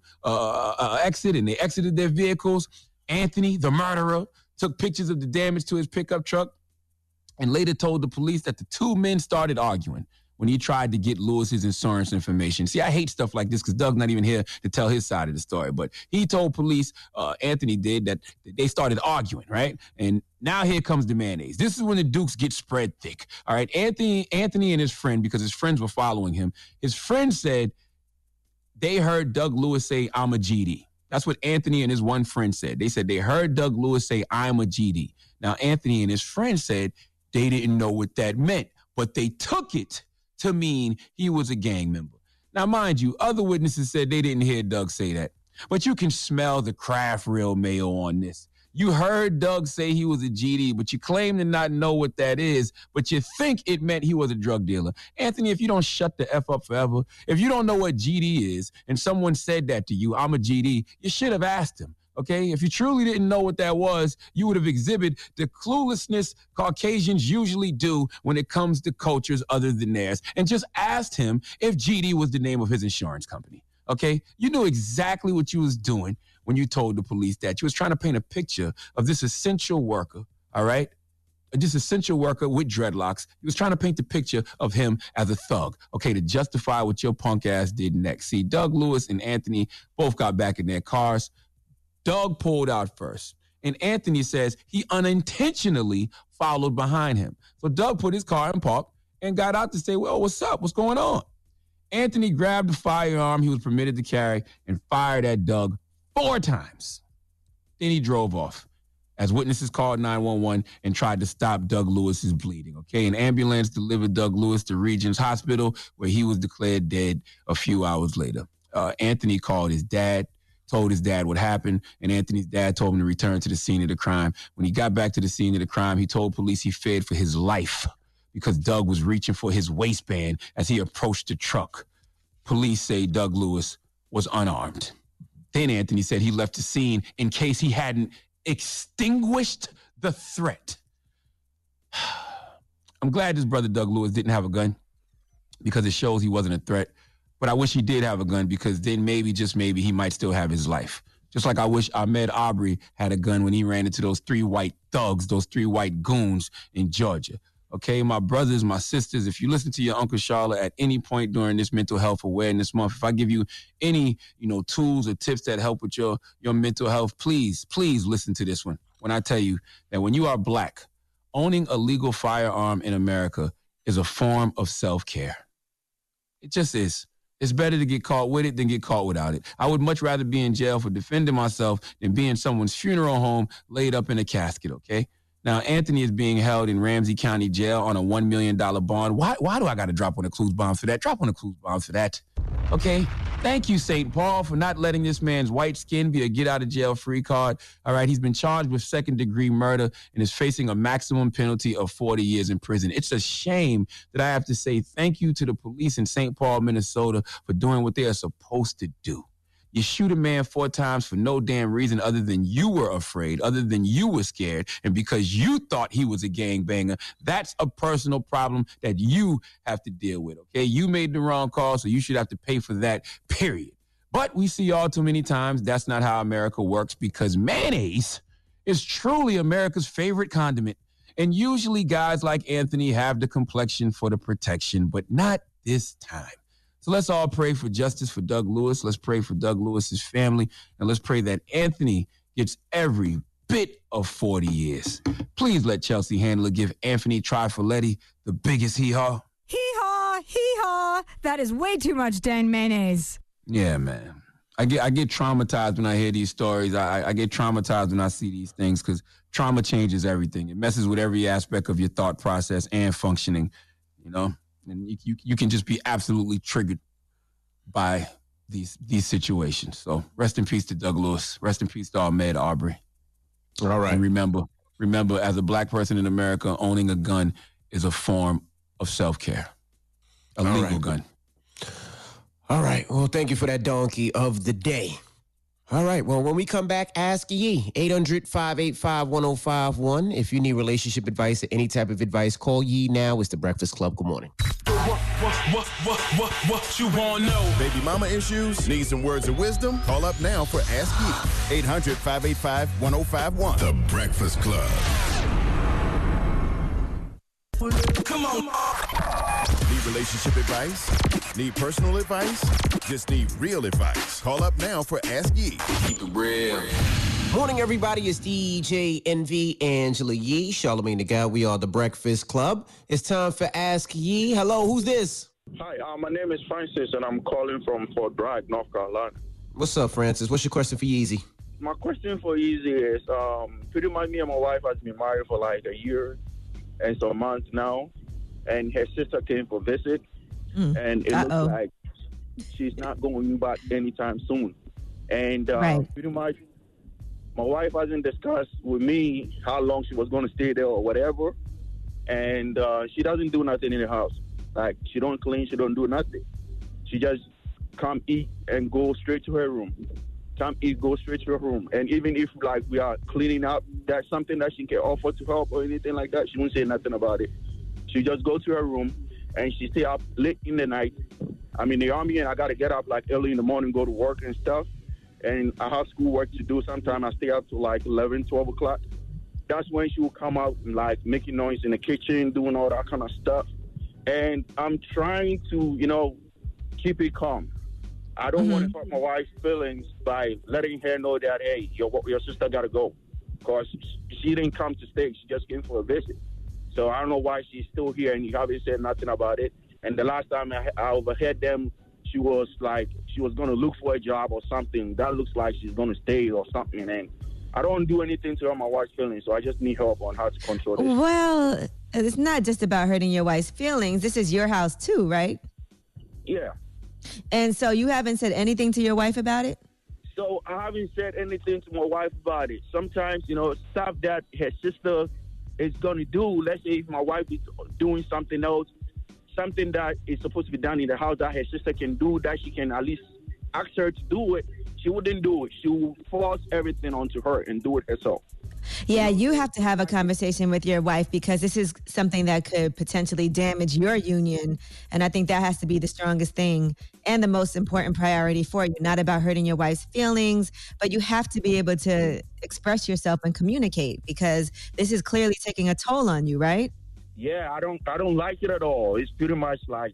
exit, and they exited their vehicles. Anthony, the murderer, took pictures of the damage to his pickup truck and later told the police that the two men started arguing when he tried to get Lewis's insurance information. See, I hate stuff like this because Doug's not even here to tell his side of the story. But he told police, Anthony did, that they started arguing, right? And now here comes the mayonnaise. This is when the Dukes get spread thick, all right? Anthony and his friend, because his friends were following him, his friend said they heard Doug Lewis say, "I'm a GD." That's what Anthony and his one friend said. They said they heard Doug Lewis say, "I'm a GD." Now, Anthony and his friend said they didn't know what that meant, but they took it to mean he was a gang member. Now, mind you, other witnesses said they didn't hear Doug say that, but you can smell the Kraft Real Mayo on this. You heard Doug say he was a GD, but you claim to not know what that is, but you think it meant he was a drug dealer. Anthony, if you don't shut the F up forever, if you don't know what GD is, and someone said that to you, "I'm a GD," you should have asked him. Okay, if you truly didn't know what that was, you would have exhibited the cluelessness Caucasians usually do when it comes to cultures other than theirs, and just asked him if GD was the name of his insurance company. Okay, you knew exactly what you was doing when you told the police that. You was trying to paint a picture of this essential worker, all right? This essential worker with dreadlocks. He was trying to paint the picture of him as a thug, okay, to justify what your punk ass did next. See, Doug Lewis and Anthony both got back in their cars. Doug pulled out first, and Anthony says he unintentionally followed behind him. So Doug put his car in park and got out to say, "Well, what's up? What's going on?" Anthony grabbed the firearm he was permitted to carry and fired at Doug 4 times. Then he drove off as witnesses called 911 and tried to stop Doug Lewis's bleeding, okay? An ambulance delivered Doug Lewis to Regents Hospital, where he was declared dead a few hours later. Anthony called his dad, told his dad what happened, and Anthony's dad told him to return to the scene of the crime. When he got back to the scene of the crime, he told police he feared for his life because Doug was reaching for his waistband as he approached the truck. Police say Doug Lewis was unarmed. Then Anthony said he left the scene in case he hadn't extinguished the threat. I'm glad his brother Doug Lewis didn't have a gun because it shows he wasn't a threat. But I wish he did have a gun because then maybe, just maybe, he might still have his life. Just like I wish Ahmaud Arbery had a gun when he ran into those 3 white thugs, those 3 white goons in Georgia. Okay, my brothers, my sisters, if you listen to your Uncle Charlotte at any point during this Mental Health Awareness Month, if I give you any, tools or tips that help with your mental health, please listen to this one. When I tell you that when you are black, owning a legal firearm in America is a form of self-care. It just is. It's better to get caught with it than get caught without it. I would much rather be in jail for defending myself than be in someone's funeral home laid up in a casket, okay? Now, Anthony is being held in Ramsey County Jail on a $1 million bond. Why do I got to drop on a clues bomb for that? Drop on a clues bomb for that. Okay? Thank you, St. Paul, for not letting this man's white skin be a get-out-of-jail-free card. All right? He's been charged with second-degree murder and is facing a maximum penalty of 40 years in prison. It's a shame that I have to say thank you to the police in St. Paul, Minnesota, for doing what they are supposed to do. You shoot a man 4 times for no damn reason other than you were afraid, other than you were scared, and because you thought he was a gangbanger. That's a personal problem that you have to deal with, okay? You made the wrong call, so you should have to pay for that, period. But we see all too many times that's not how America works because mayonnaise is truly America's favorite condiment. And usually guys like Anthony have the complexion for the protection, but not this time. So let's all pray for justice for Doug Lewis. Let's pray for Doug Lewis's family. And let's pray that Anthony gets every bit of 40 years. Please let Chelsea Handler give Anthony Trifoletti the biggest hee-haw. Hee-haw, hee-haw. That is way too much Dan mayonnaise. Yeah, man. I get traumatized when I hear these stories. I get traumatized when I see these things because trauma changes everything. It messes with every aspect of your thought process and functioning, you know? And you can just be absolutely triggered by these situations. So rest in peace to Doug Lewis. Rest in peace to Ahmaud Arbery. All right. And remember, as a black person in America, owning a gun is a form of self-care. A legal gun. All right. Well, thank you for that donkey of the day. All right. Well, when we come back, Ask Yee, 800-585-1051. If you need relationship advice or any type of advice, call Yee now. It's The Breakfast Club. Good morning. What you want to know? Baby mama issues? Need some words of wisdom? Call up now for Ask Yee. 800-585-1051. The Breakfast Club. Come on. Need relationship advice? Need personal advice? Just need real advice. Call up now for Ask Yee. Keep it real. Morning, everybody. It's DJ NV, Angela Yee, Charlamagne the Guy. We are The Breakfast Club. It's time for Ask Yee. Hello, who's this? Hi, my name is Francis, and I'm calling from Fort Bragg, North Carolina. What's up, Francis? What's your question for Yeezy? My question for Yeezy is, pretty much me and my wife has been married for like a year and some months now, and her sister came for visit, and it looks like she's not going back anytime soon. And pretty much my wife hasn't discussed with me how long she was going to stay there or whatever, and she doesn't do nothing in the house. Like, she don't clean, she don't do nothing. She just come eat and go straight to her room. Come eat, go straight to her room. And even if, like, we are cleaning up, that's something that she can offer to help or anything like that, she won't say nothing about it. She just go to her room, and she stay up late in the night. I'm in the Army, and I got to get up, like, early in the morning, go to work and stuff. And I have schoolwork to do. Sometimes I stay up to, like, 11, 12 o'clock. That's when she will come out and, like, making noise in the kitchen, doing all that kind of stuff. And I'm trying to, keep it calm. I don't want to hurt my wife's feelings by letting her know that, hey, your sister got to go. Because she didn't come to stay. She just came for a visit. So I don't know why she's still here, and you haven't said nothing about it. And the last time I overheard them, she was like, she was going to look for a job or something. That looks like she's going to stay or something. And I don't do anything to hurt my wife's feelings, so I just need help on how to control this. Well, it's not just about hurting your wife's feelings. This is your house too, right? Yeah. And so you haven't said anything to your wife about it? So I haven't said anything to my wife about it. Sometimes, stuff that her sister is going to do, let's say if my wife is doing something else, something that is supposed to be done in the house that her sister can do, that she can at least ask her to do it, she wouldn't do it. She will force everything onto her and do it herself. Yeah, you have to have a conversation with your wife because this is something that could potentially damage your union. And I think that has to be the strongest thing and the most important priority for you. Not about hurting your wife's feelings, but you have to be able to express yourself and communicate because this is clearly taking a toll on you, right? Yeah, I don't like it at all. It's pretty much like,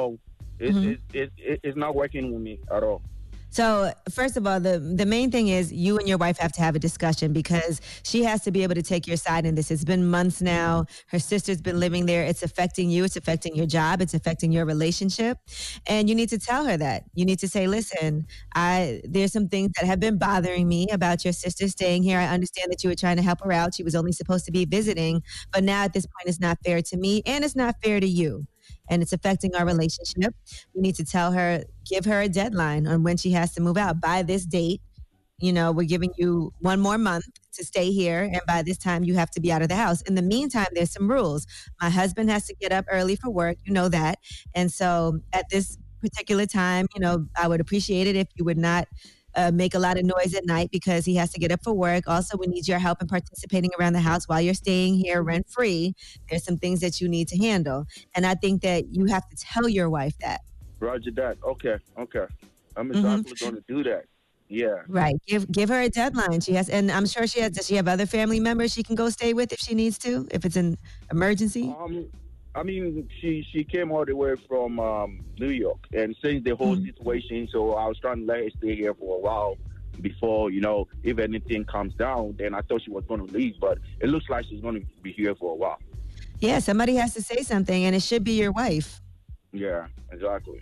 it's not working with me at all. So first of all, the main thing is you and your wife have to have a discussion because she has to be able to take your side in this. It's been months now. Her sister's been living there. It's affecting you. It's affecting your job. It's affecting your relationship. And you need to tell her that. You need to say, listen, there's some things that have been bothering me about your sister staying here. I understand that you were trying to help her out. She was only supposed to be visiting. But now at this point, it's not fair to me and it's not fair to you. And it's affecting our relationship. You need to tell her, give her a deadline on when she has to move out. By this date, we're giving you 1 more month to stay here. And by this time, you have to be out of the house. In the meantime, there's some rules. My husband has to get up early for work. You know that. And so at this particular time, I would appreciate it if you would not make a lot of noise at night because he has to get up for work. Also, we need your help in participating around the house while you're staying here rent-free. There's some things that you need to handle. And I think that you have to tell your wife that. Roger that. Okay. I'm exactly going to do that. Yeah. Right. Give her a deadline. She has, and I'm sure does she have other family members she can go stay with if she needs to, if it's an emergency? She came all the way from New York, and since the whole situation, so I was trying to let her stay here for a while before, if anything comes down, then I thought she was going to leave, but it looks like she's going to be here for a while. Yeah, somebody has to say something, and it should be your wife. Yeah, exactly.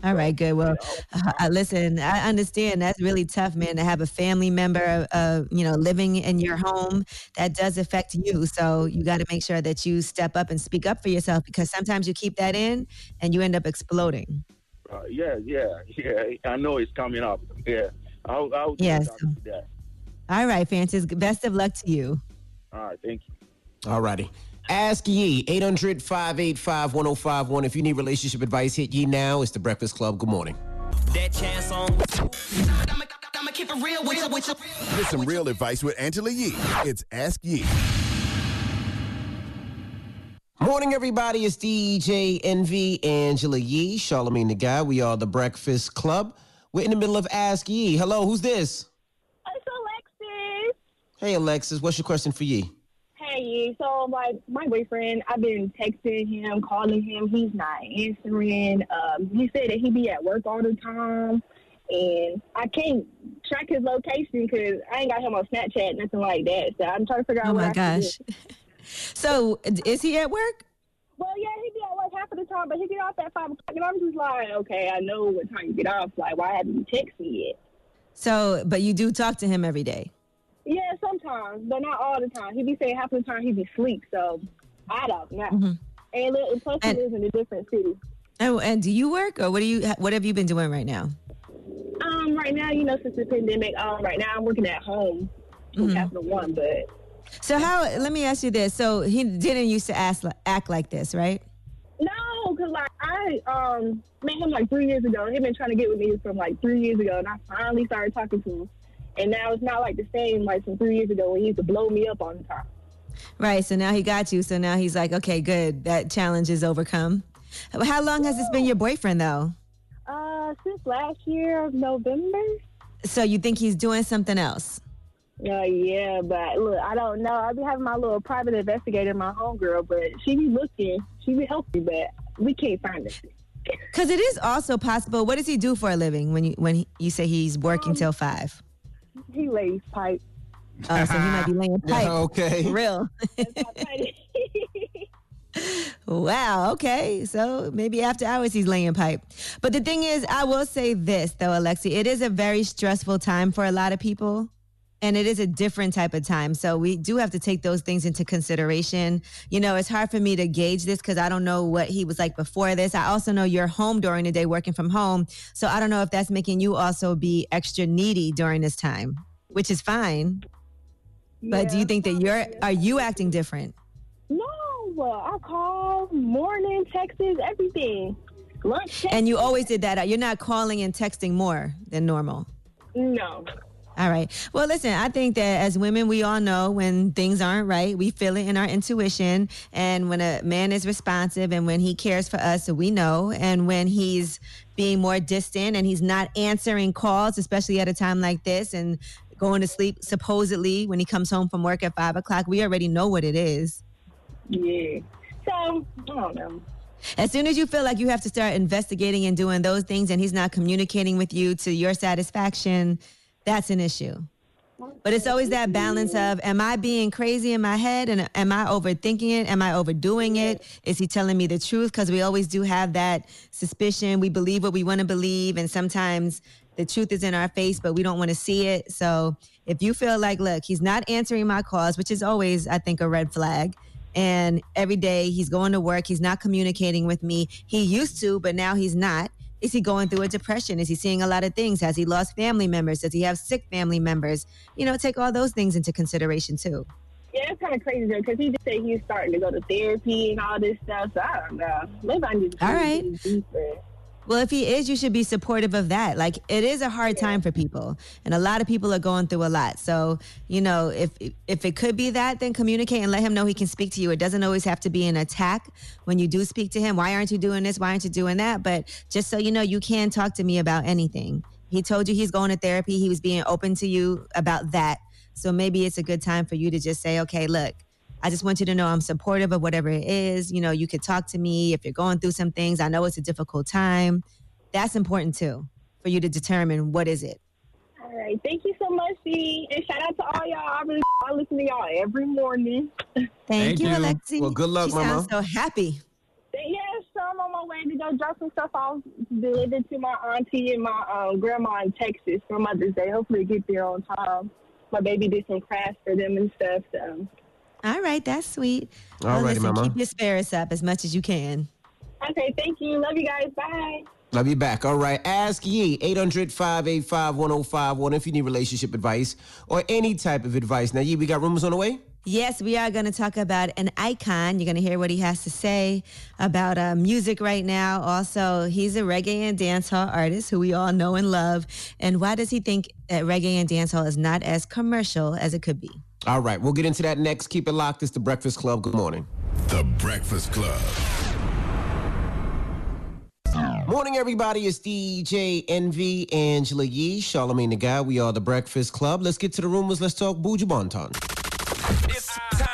All right, good. Well, listen, I understand that's really tough, man, to have a family member, living in your home. That does affect you. So you got to make sure that you step up and speak up for yourself, because sometimes you keep that in and you end up exploding. Yeah. I know it's coming up. Yeah. I'll yes. That. All right, Francis. Best of luck to you. All right. Thank you. All righty. Ask Yee, 800-585-1051. If you need relationship advice, hit Yee now. It's The Breakfast Club. Good morning. That chance on. I'ma keep it real with you. Get some real advice with Angela Yee. It's Ask Yee. Morning, everybody. It's DJ Envy, Angela Yee, Charlamagne the Guy. We are The Breakfast Club. We're in the middle of Ask Yee. Hello, who's this? It's Alexis. Hey, Alexis. What's your question for Yee? Hey, so my boyfriend, I've been texting him, calling him. He's not answering. He said that he be at work all the time, and I can't track his location because I ain't got him on Snapchat, nothing like that. So I'm trying to figure out what I can do. So is he at work? Well, yeah, he be at work half of the time, but he get off at 5 o'clock, and I'm just like, okay, I know what time you get off. Like, why haven't you texted me yet? So, but you do talk to him every day? Yeah, sometimes, but not all the time. He be saying half of the time he be asleep, so I don't know. Mm-hmm. And plus he lives in a different city. Oh, and do you work, or what have you been doing right now? Right now, since the pandemic, right now I'm working at home from Capital One, but. So let me ask you this. So he didn't used to act like this, right? No, because I met him 3 years ago. He'd been trying to get with me from 3 years ago, and I finally started talking to him. And now it's not the same from 3 years ago when he used to blow me up all the time. Right. So now he got you. So now he's like, okay, good. That challenge is overcome. How long has this been your boyfriend, though? Since last year of November. So you think he's doing something else? Yeah, but look, I don't know. I be having my little private investigator, my homegirl, but she be looking. She be helping, but we can't find it. Because it is also possible. What does he do for a living when you say he's working till 5? He lays pipe. Oh, so he might be laying pipe. Okay. For real. Wow. Okay. So maybe after hours he's laying pipe. But the thing is, I will say this, though, Alexi, it is a very stressful time for a lot of people. And it is a different type of time. So we do have to take those things into consideration. It's hard for me to gauge this because I don't know what he was like before this. I also know you're home during the day working from home. So I don't know if that's making you also be extra needy during this time, which is fine. But do you think that are you acting different? No, I call, morning, texts, everything. Lunch text. And you always did that. You're not calling and texting more than normal? No. All right. Well, listen, I think that as women, we all know when things aren't right. We feel it in our intuition. And when a man is responsive and when he cares for us, so we know. And when he's being more distant and he's not answering calls, especially at a time like this, and going to sleep supposedly when he comes home from work at 5 o'clock, we already know what it is. Yeah. So, I don't know. As soon as you feel like you have to start investigating and doing those things and he's not communicating with you to your satisfaction, that's an issue. But it's always that balance of, am I being crazy in my head? And am I overthinking it? Am I overdoing it? Is he telling me the truth? Because we always do have that suspicion. We believe what we want to believe. And sometimes the truth is in our face, but we don't want to see it. So if you feel like, look, he's not answering my calls, which is always, I think, a red flag. And every day he's going to work. He's not communicating with me. He used to, but now he's not. Is he going through a depression? Is he seeing a lot of things? Has he lost family members? Does he have sick family members? Take all those things into consideration, too. Yeah, it's kind of crazy, though, because he just said he's starting to go to therapy and all this stuff. So I don't know. Maybe I need to all right. deeper. Well, if he is, you should be supportive of that. Like, it is a hard time for people. And a lot of people are going through a lot. So, if it could be that, then communicate and let him know he can speak to you. It doesn't always have to be an attack when you do speak to him. Why aren't you doing this? Why aren't you doing that? But just so you know, you can talk to me about anything. He told you he's going to therapy. He was being open to you about that. So maybe it's a good time for you to just say, okay, look, I just want you to know I'm supportive of whatever it is. You could talk to me if you're going through some things. I know it's a difficult time. That's important, too, for you to determine what is it. All right. Thank you so much, Dee. And shout out to all y'all. I listen to y'all every morning. Thank you, Alexi. Well, good luck, she Mama. Sounds so happy. Yes, so I'm on my way to drop some stuff off, deliver to my auntie and my grandma in Texas for Mother's Day. Hopefully get there on time. My baby did some crafts for them and stuff. So. All right, that's sweet. All right, Mama. Keep your spirits up as much as you can. Okay, thank you. Love you guys. Bye. Love you back. All right. Ask Yee, 800-585-1051 if you need relationship advice or any type of advice. Now, Yee, we got rumors on the way? Yes, we are going to talk about an icon. You're going to hear what he has to say about music right now. Also, he's a reggae and dancehall artist who we all know and love. And why does he think that reggae and dancehall is not as commercial as it could be? All right. We'll get into that next. Keep it locked. It's The Breakfast Club. Good morning. The Breakfast Club. Morning, everybody. It's DJ Envy, Angela Yee, Charlamagne the Guy. We are The Breakfast Club. Let's get to the rumors. Let's talk Buju Banton. It's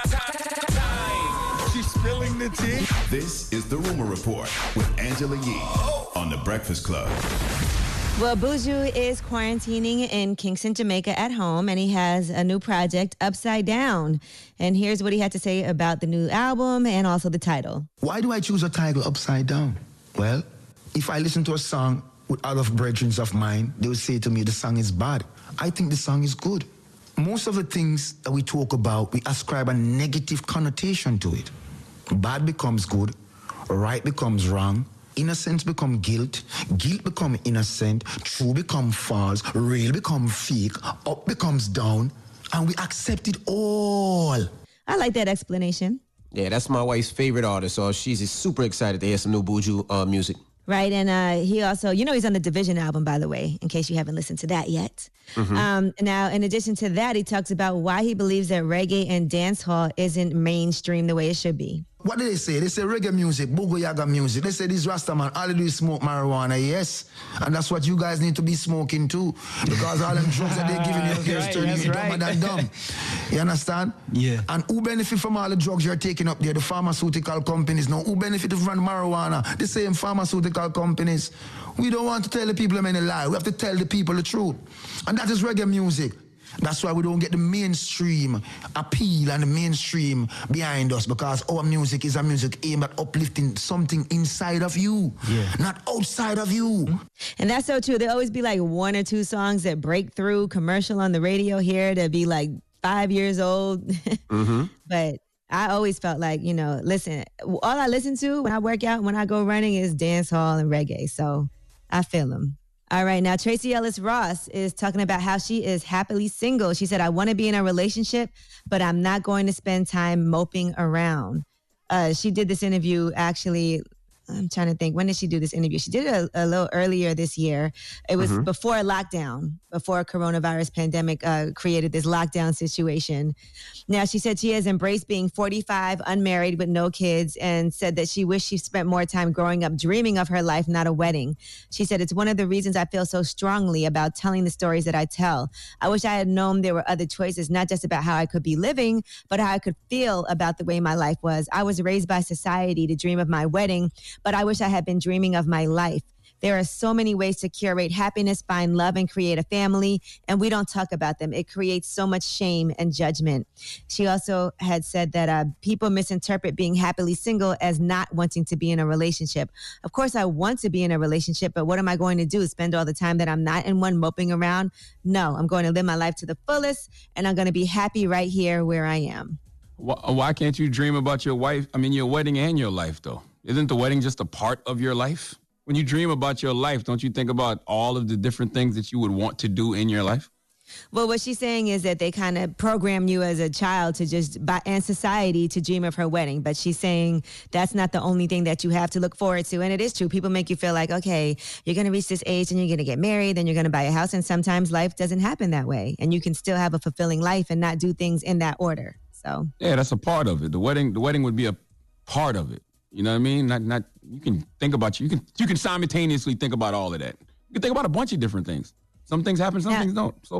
time. She's spilling the tea. This is the Rumor Report with Angela Yee on The Breakfast Club. Well, Buju is quarantining in Kingston, Jamaica at home, and he has a new project, Upside Down. And here's what he had to say about the new album and also the title. Why do I choose a title, Upside Down? Well, if I listen to a song with other brethren of mine, they would say to me the song is bad. I think the song is good. Most of the things that we talk about, we ascribe a negative connotation to it. Bad becomes good, right becomes wrong, innocence become guilt become innocent, true become false, real become fake, up becomes down, and we accept it all. I like that explanation. Yeah, that's my wife's favorite artist, so she's super excited to hear some new Buju music. Right, and he also, he's on the Division album, by the way, in case you haven't listened to that yet. Mm-hmm. Now, in addition to that, he talks about why he believes that reggae and dancehall isn't mainstream the way it should be. What do they say? They say reggae music, Bugo Yaga music. They say these Rastaman, all they do is smoke marijuana, yes? And that's what you guys need to be smoking too. Because all them drugs that they're giving you is turning you dumber than dumb. You understand? Yeah. And who benefit from all the drugs you're taking up there? The pharmaceutical companies. Now, who benefit from marijuana? The same pharmaceutical companies. We don't want to tell the people any lie. We have to tell the people the truth. And that is reggae music. That's why we don't get the mainstream appeal and the mainstream behind us, because our music is a music aimed at uplifting something inside of you, not outside of you. And that's so true. There'll always be like one or two songs that break through commercial on the radio here to be like 5 years old. Mm-hmm. But I always felt like, listen, all I listen to when I work out, when I go running is dancehall and reggae. So I feel them. All right, now Tracee Ellis Ross is talking about how she is happily single. She said, I want to be in a relationship, but I'm not going to spend time moping around. She did this interview actually, I'm trying to think, when did she do this interview? She did it a little earlier this year. It was before lockdown, before coronavirus pandemic created this lockdown situation. Now, she said she has embraced being 45, unmarried with no kids, and said that she wished she spent more time growing up dreaming of her life, not a wedding. She said, it's one of the reasons I feel so strongly about telling the stories that I tell. I wish I had known there were other choices, not just about how I could be living, but how I could feel about the way my life was. I was raised by society to dream of my wedding, but I wish I had been dreaming of my life. There are so many ways to curate happiness, find love, and create a family, and we don't talk about them. It creates so much shame and judgment. She also had said that people misinterpret being happily single as not wanting to be in a relationship. Of course, I want to be in a relationship, but what am I going to do? Spend all the time that I'm not in one moping around? No, I'm going to live my life to the fullest, and I'm going to be happy right here where I am. Why can't you dream about your wedding and your life, though? Isn't the wedding just a part of your life? When you dream about your life, don't you think about all of the different things that you would want to do in your life? Well, what she's saying is that they kind of program you as a child to and society to dream of her wedding. But she's saying that's not the only thing that you have to look forward to. And it is true. People make you feel like, okay, you're going to reach this age and you're going to get married, then you're going to buy a house. And sometimes life doesn't happen that way. And you can still have a fulfilling life and not do things in that order. So yeah, that's a part of it. The wedding would be a part of it. You know what I mean? Not. You can think about you can simultaneously think about all of that. You can think about a bunch of different things. Some things happen, some things don't. So what?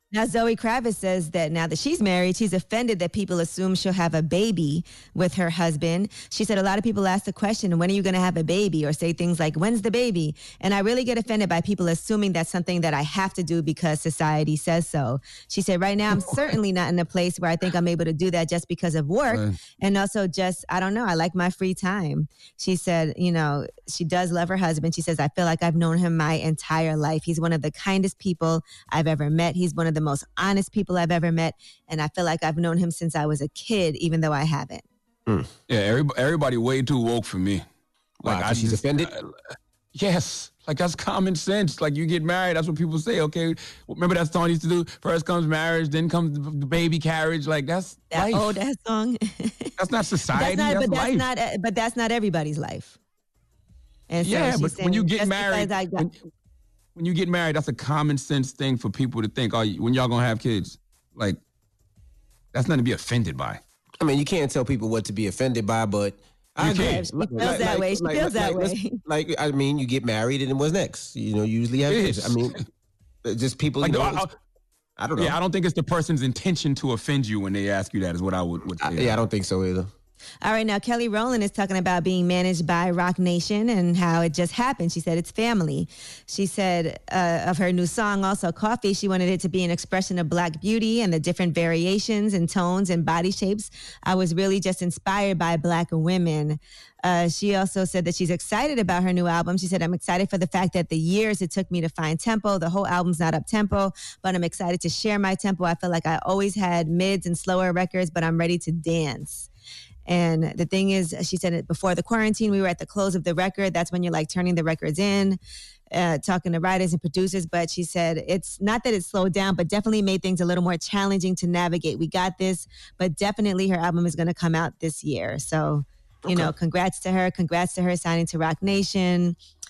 Now, Zoe Kravitz says that now that she's married, she's offended that people assume she'll have a baby with her husband. She said a lot of people ask the question, when are you going to have a baby? Or say things like, when's the baby? And I really get offended by people assuming that's something that I have to do because society says so. She said, right now, I'm certainly not in a place where I think I'm able to do that just because of work. Right. And also just, I don't know, I like my free time. She said, you know, she does love her husband. She says, I feel like I've known him my entire life. He's one of the kindest people I've ever met. He's one of the most honest people I've ever met. And I feel like I've known him since I was a kid, even though I haven't. Yeah, everybody way too woke for me. Like, she's offended? Yes. Like, that's common sense. Like, you get married, that's what people say. Okay, remember that song used to do? First comes marriage, then comes the baby carriage. Like, that's life. Oh, that song. That's not society. That's life. But that's not everybody's life. And so yeah, but when you get married, when you get married, that's a common sense thing for people to think, oh, when y'all gonna have kids? Like, that's nothing to be offended by. I mean, you can't tell people what to be offended by, but I agree. She feels that way. She feels that way. Like, I mean, you get married and then what's next? You know, you usually have kids. I mean, just people, like, I don't know. Yeah, I don't think it's the person's intention to offend you when they ask you that is what I would say. Yeah, I don't think so either. All right, now Kelly Rowland is talking about being managed by Roc Nation and how it just happened. She said it's family. She said of her new song, also Coffee, she wanted it to be an expression of Black beauty and the different variations and tones and body shapes. I was really just inspired by Black women. She also said that she's excited about her new album. She said, I'm excited for the fact that the years it took me to find tempo. The whole album's not up tempo, but I'm excited to share my tempo. I feel like I always had mids and slower records, but I'm ready to dance. And the thing is, she said it before the quarantine, we were at the close of the record. That's when you're like turning the records in, talking to writers and producers. But she said it's not that it slowed down, but definitely made things a little more challenging to navigate. We got this, but definitely her album is going to come out this year. So, you know, congrats to her. Congrats to her signing to Roc Nation.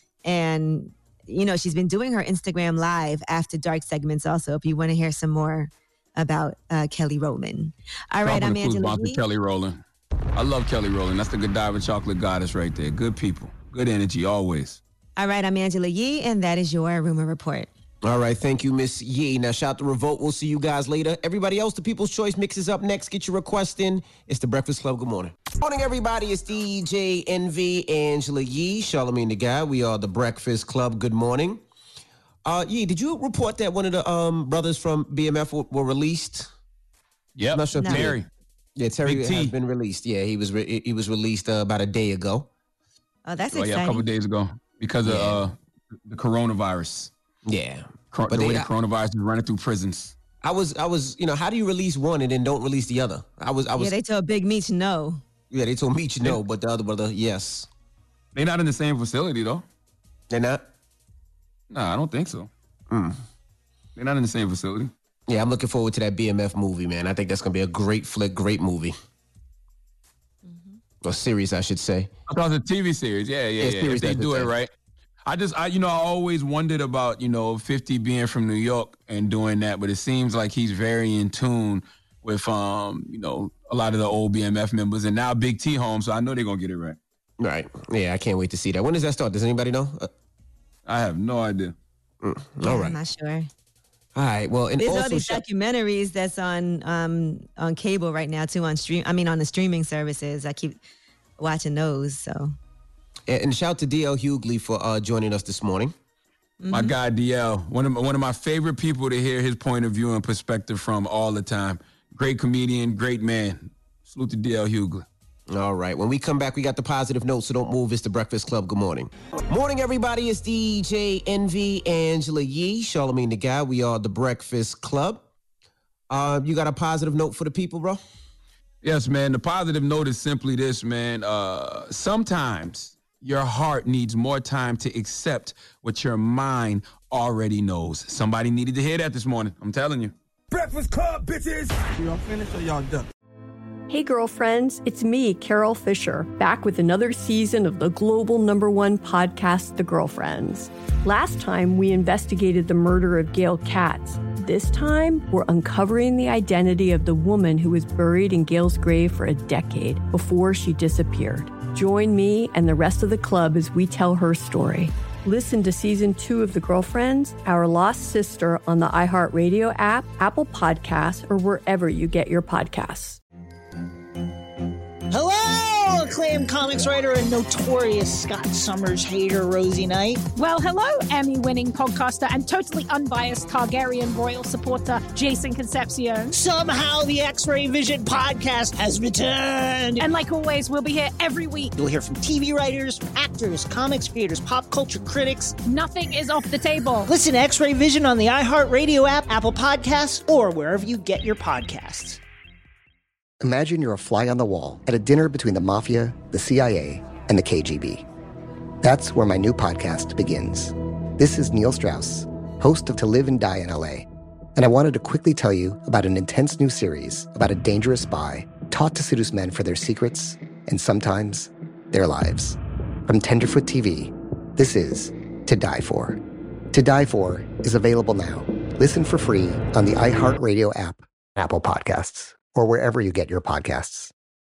And, you know, she's been doing her Instagram Live after dark segments also, if you want to hear some more about Kelly Rowland. All right, I'm Angela Yee. Kelly Rowland. I love Kelly Rowland. That's the Godiva chocolate goddess right there. Good people. Good energy, always. All right, I'm Angela Yee, and that is your Rumor Report. All right, thank you, Miss Yee. Now, shout out to Revolt. We'll see you guys later. Everybody else, the People's Choice Mix is up next. Get your request in. It's The Breakfast Club. Good morning. Morning, everybody. It's DJ Envy, Angela Yee, Charlamagne the Guy. We are The Breakfast Club. Good morning. Yee, did you report that one of the brothers from BMF were released? Yep. I'm not sure. Terry. Yeah, Terry has been released. Yeah, he was released about a day ago. Oh, that's exciting. Yeah, a couple of days ago because of the coronavirus. Yeah, but the way the coronavirus is running through prisons. I was, you know, how do you release one and then don't release the other? I was. Yeah, they told Big Meech no. Yeah, they told Meech no, but the other brother, yes. They're not in the same facility though. They're not? No, I don't think so. They're not in the same facility. Yeah, I'm looking forward to that BMF movie, man. I think that's going to be a great flick, great movie. Or series, I should say. Oh, it's a TV series. Yeah. If they do it right. I always wondered about, 50 being from New York and doing that, but it seems like he's very in tune with, a lot of the old BMF members, and now Big T home, so I know they're going to get it right. Right. Yeah, I can't wait to see that. When does that start? Does anybody know? I have no idea. All right. I'm not sure. All right. Well, and there's also all these documentaries that's on cable right now too, on the streaming services. I keep watching those. So. And shout out to DL Hughley for joining us this morning. My guy DL, one of my favorite people to hear his point of view and perspective from all the time. Great comedian, great man. Salute to DL Hughley. All right. When we come back, we got the positive notes, so don't move. It's The Breakfast Club. Good morning. Morning, everybody. It's DJ Envy, Angela Yee, Charlamagne the Guy. We are The Breakfast Club. You got a positive note for the people, bro? Yes, man. The positive note is simply this, man. Sometimes your heart needs more time to accept what your mind already knows. Somebody needed to hear that this morning. I'm telling you. Breakfast Club, bitches! Y'all finished or y'all done? Hey girlfriends, it's me, Carol Fisher, back with another season of the global #1 podcast, The Girlfriends. Last time, we investigated the murder of Gail Katz. This time, we're uncovering the identity of the woman who was buried in Gail's grave for a decade before she disappeared. Join me and the rest of the club as we tell her story. Listen to Season 2 of The Girlfriends, Our Lost Sister on the iHeartRadio app, Apple Podcasts, or wherever you get your podcasts. Hello, acclaimed comics writer and notorious Scott Summers hater, Rosie Knight. Well, hello, Emmy-winning podcaster and totally unbiased Targaryen royal supporter, Jason Concepcion. Somehow the X-Ray Vision podcast has returned. And like always, we'll be here every week. You'll hear from TV writers, actors, comics creators, pop culture critics. Nothing is off the table. Listen to X-Ray Vision on the iHeartRadio app, Apple Podcasts, or wherever you get your podcasts. Imagine you're a fly on the wall at a dinner between the Mafia, the CIA, and the KGB. That's where my new podcast begins. This is Neil Strauss, host of To Live and Die in LA, and I wanted to quickly tell you about an intense new series about a dangerous spy taught to seduce men for their secrets and sometimes their lives. From Tenderfoot TV, this is To Die For. To Die For is available now. Listen for free on the iHeartRadio app, Apple Podcasts, or wherever you get your podcasts.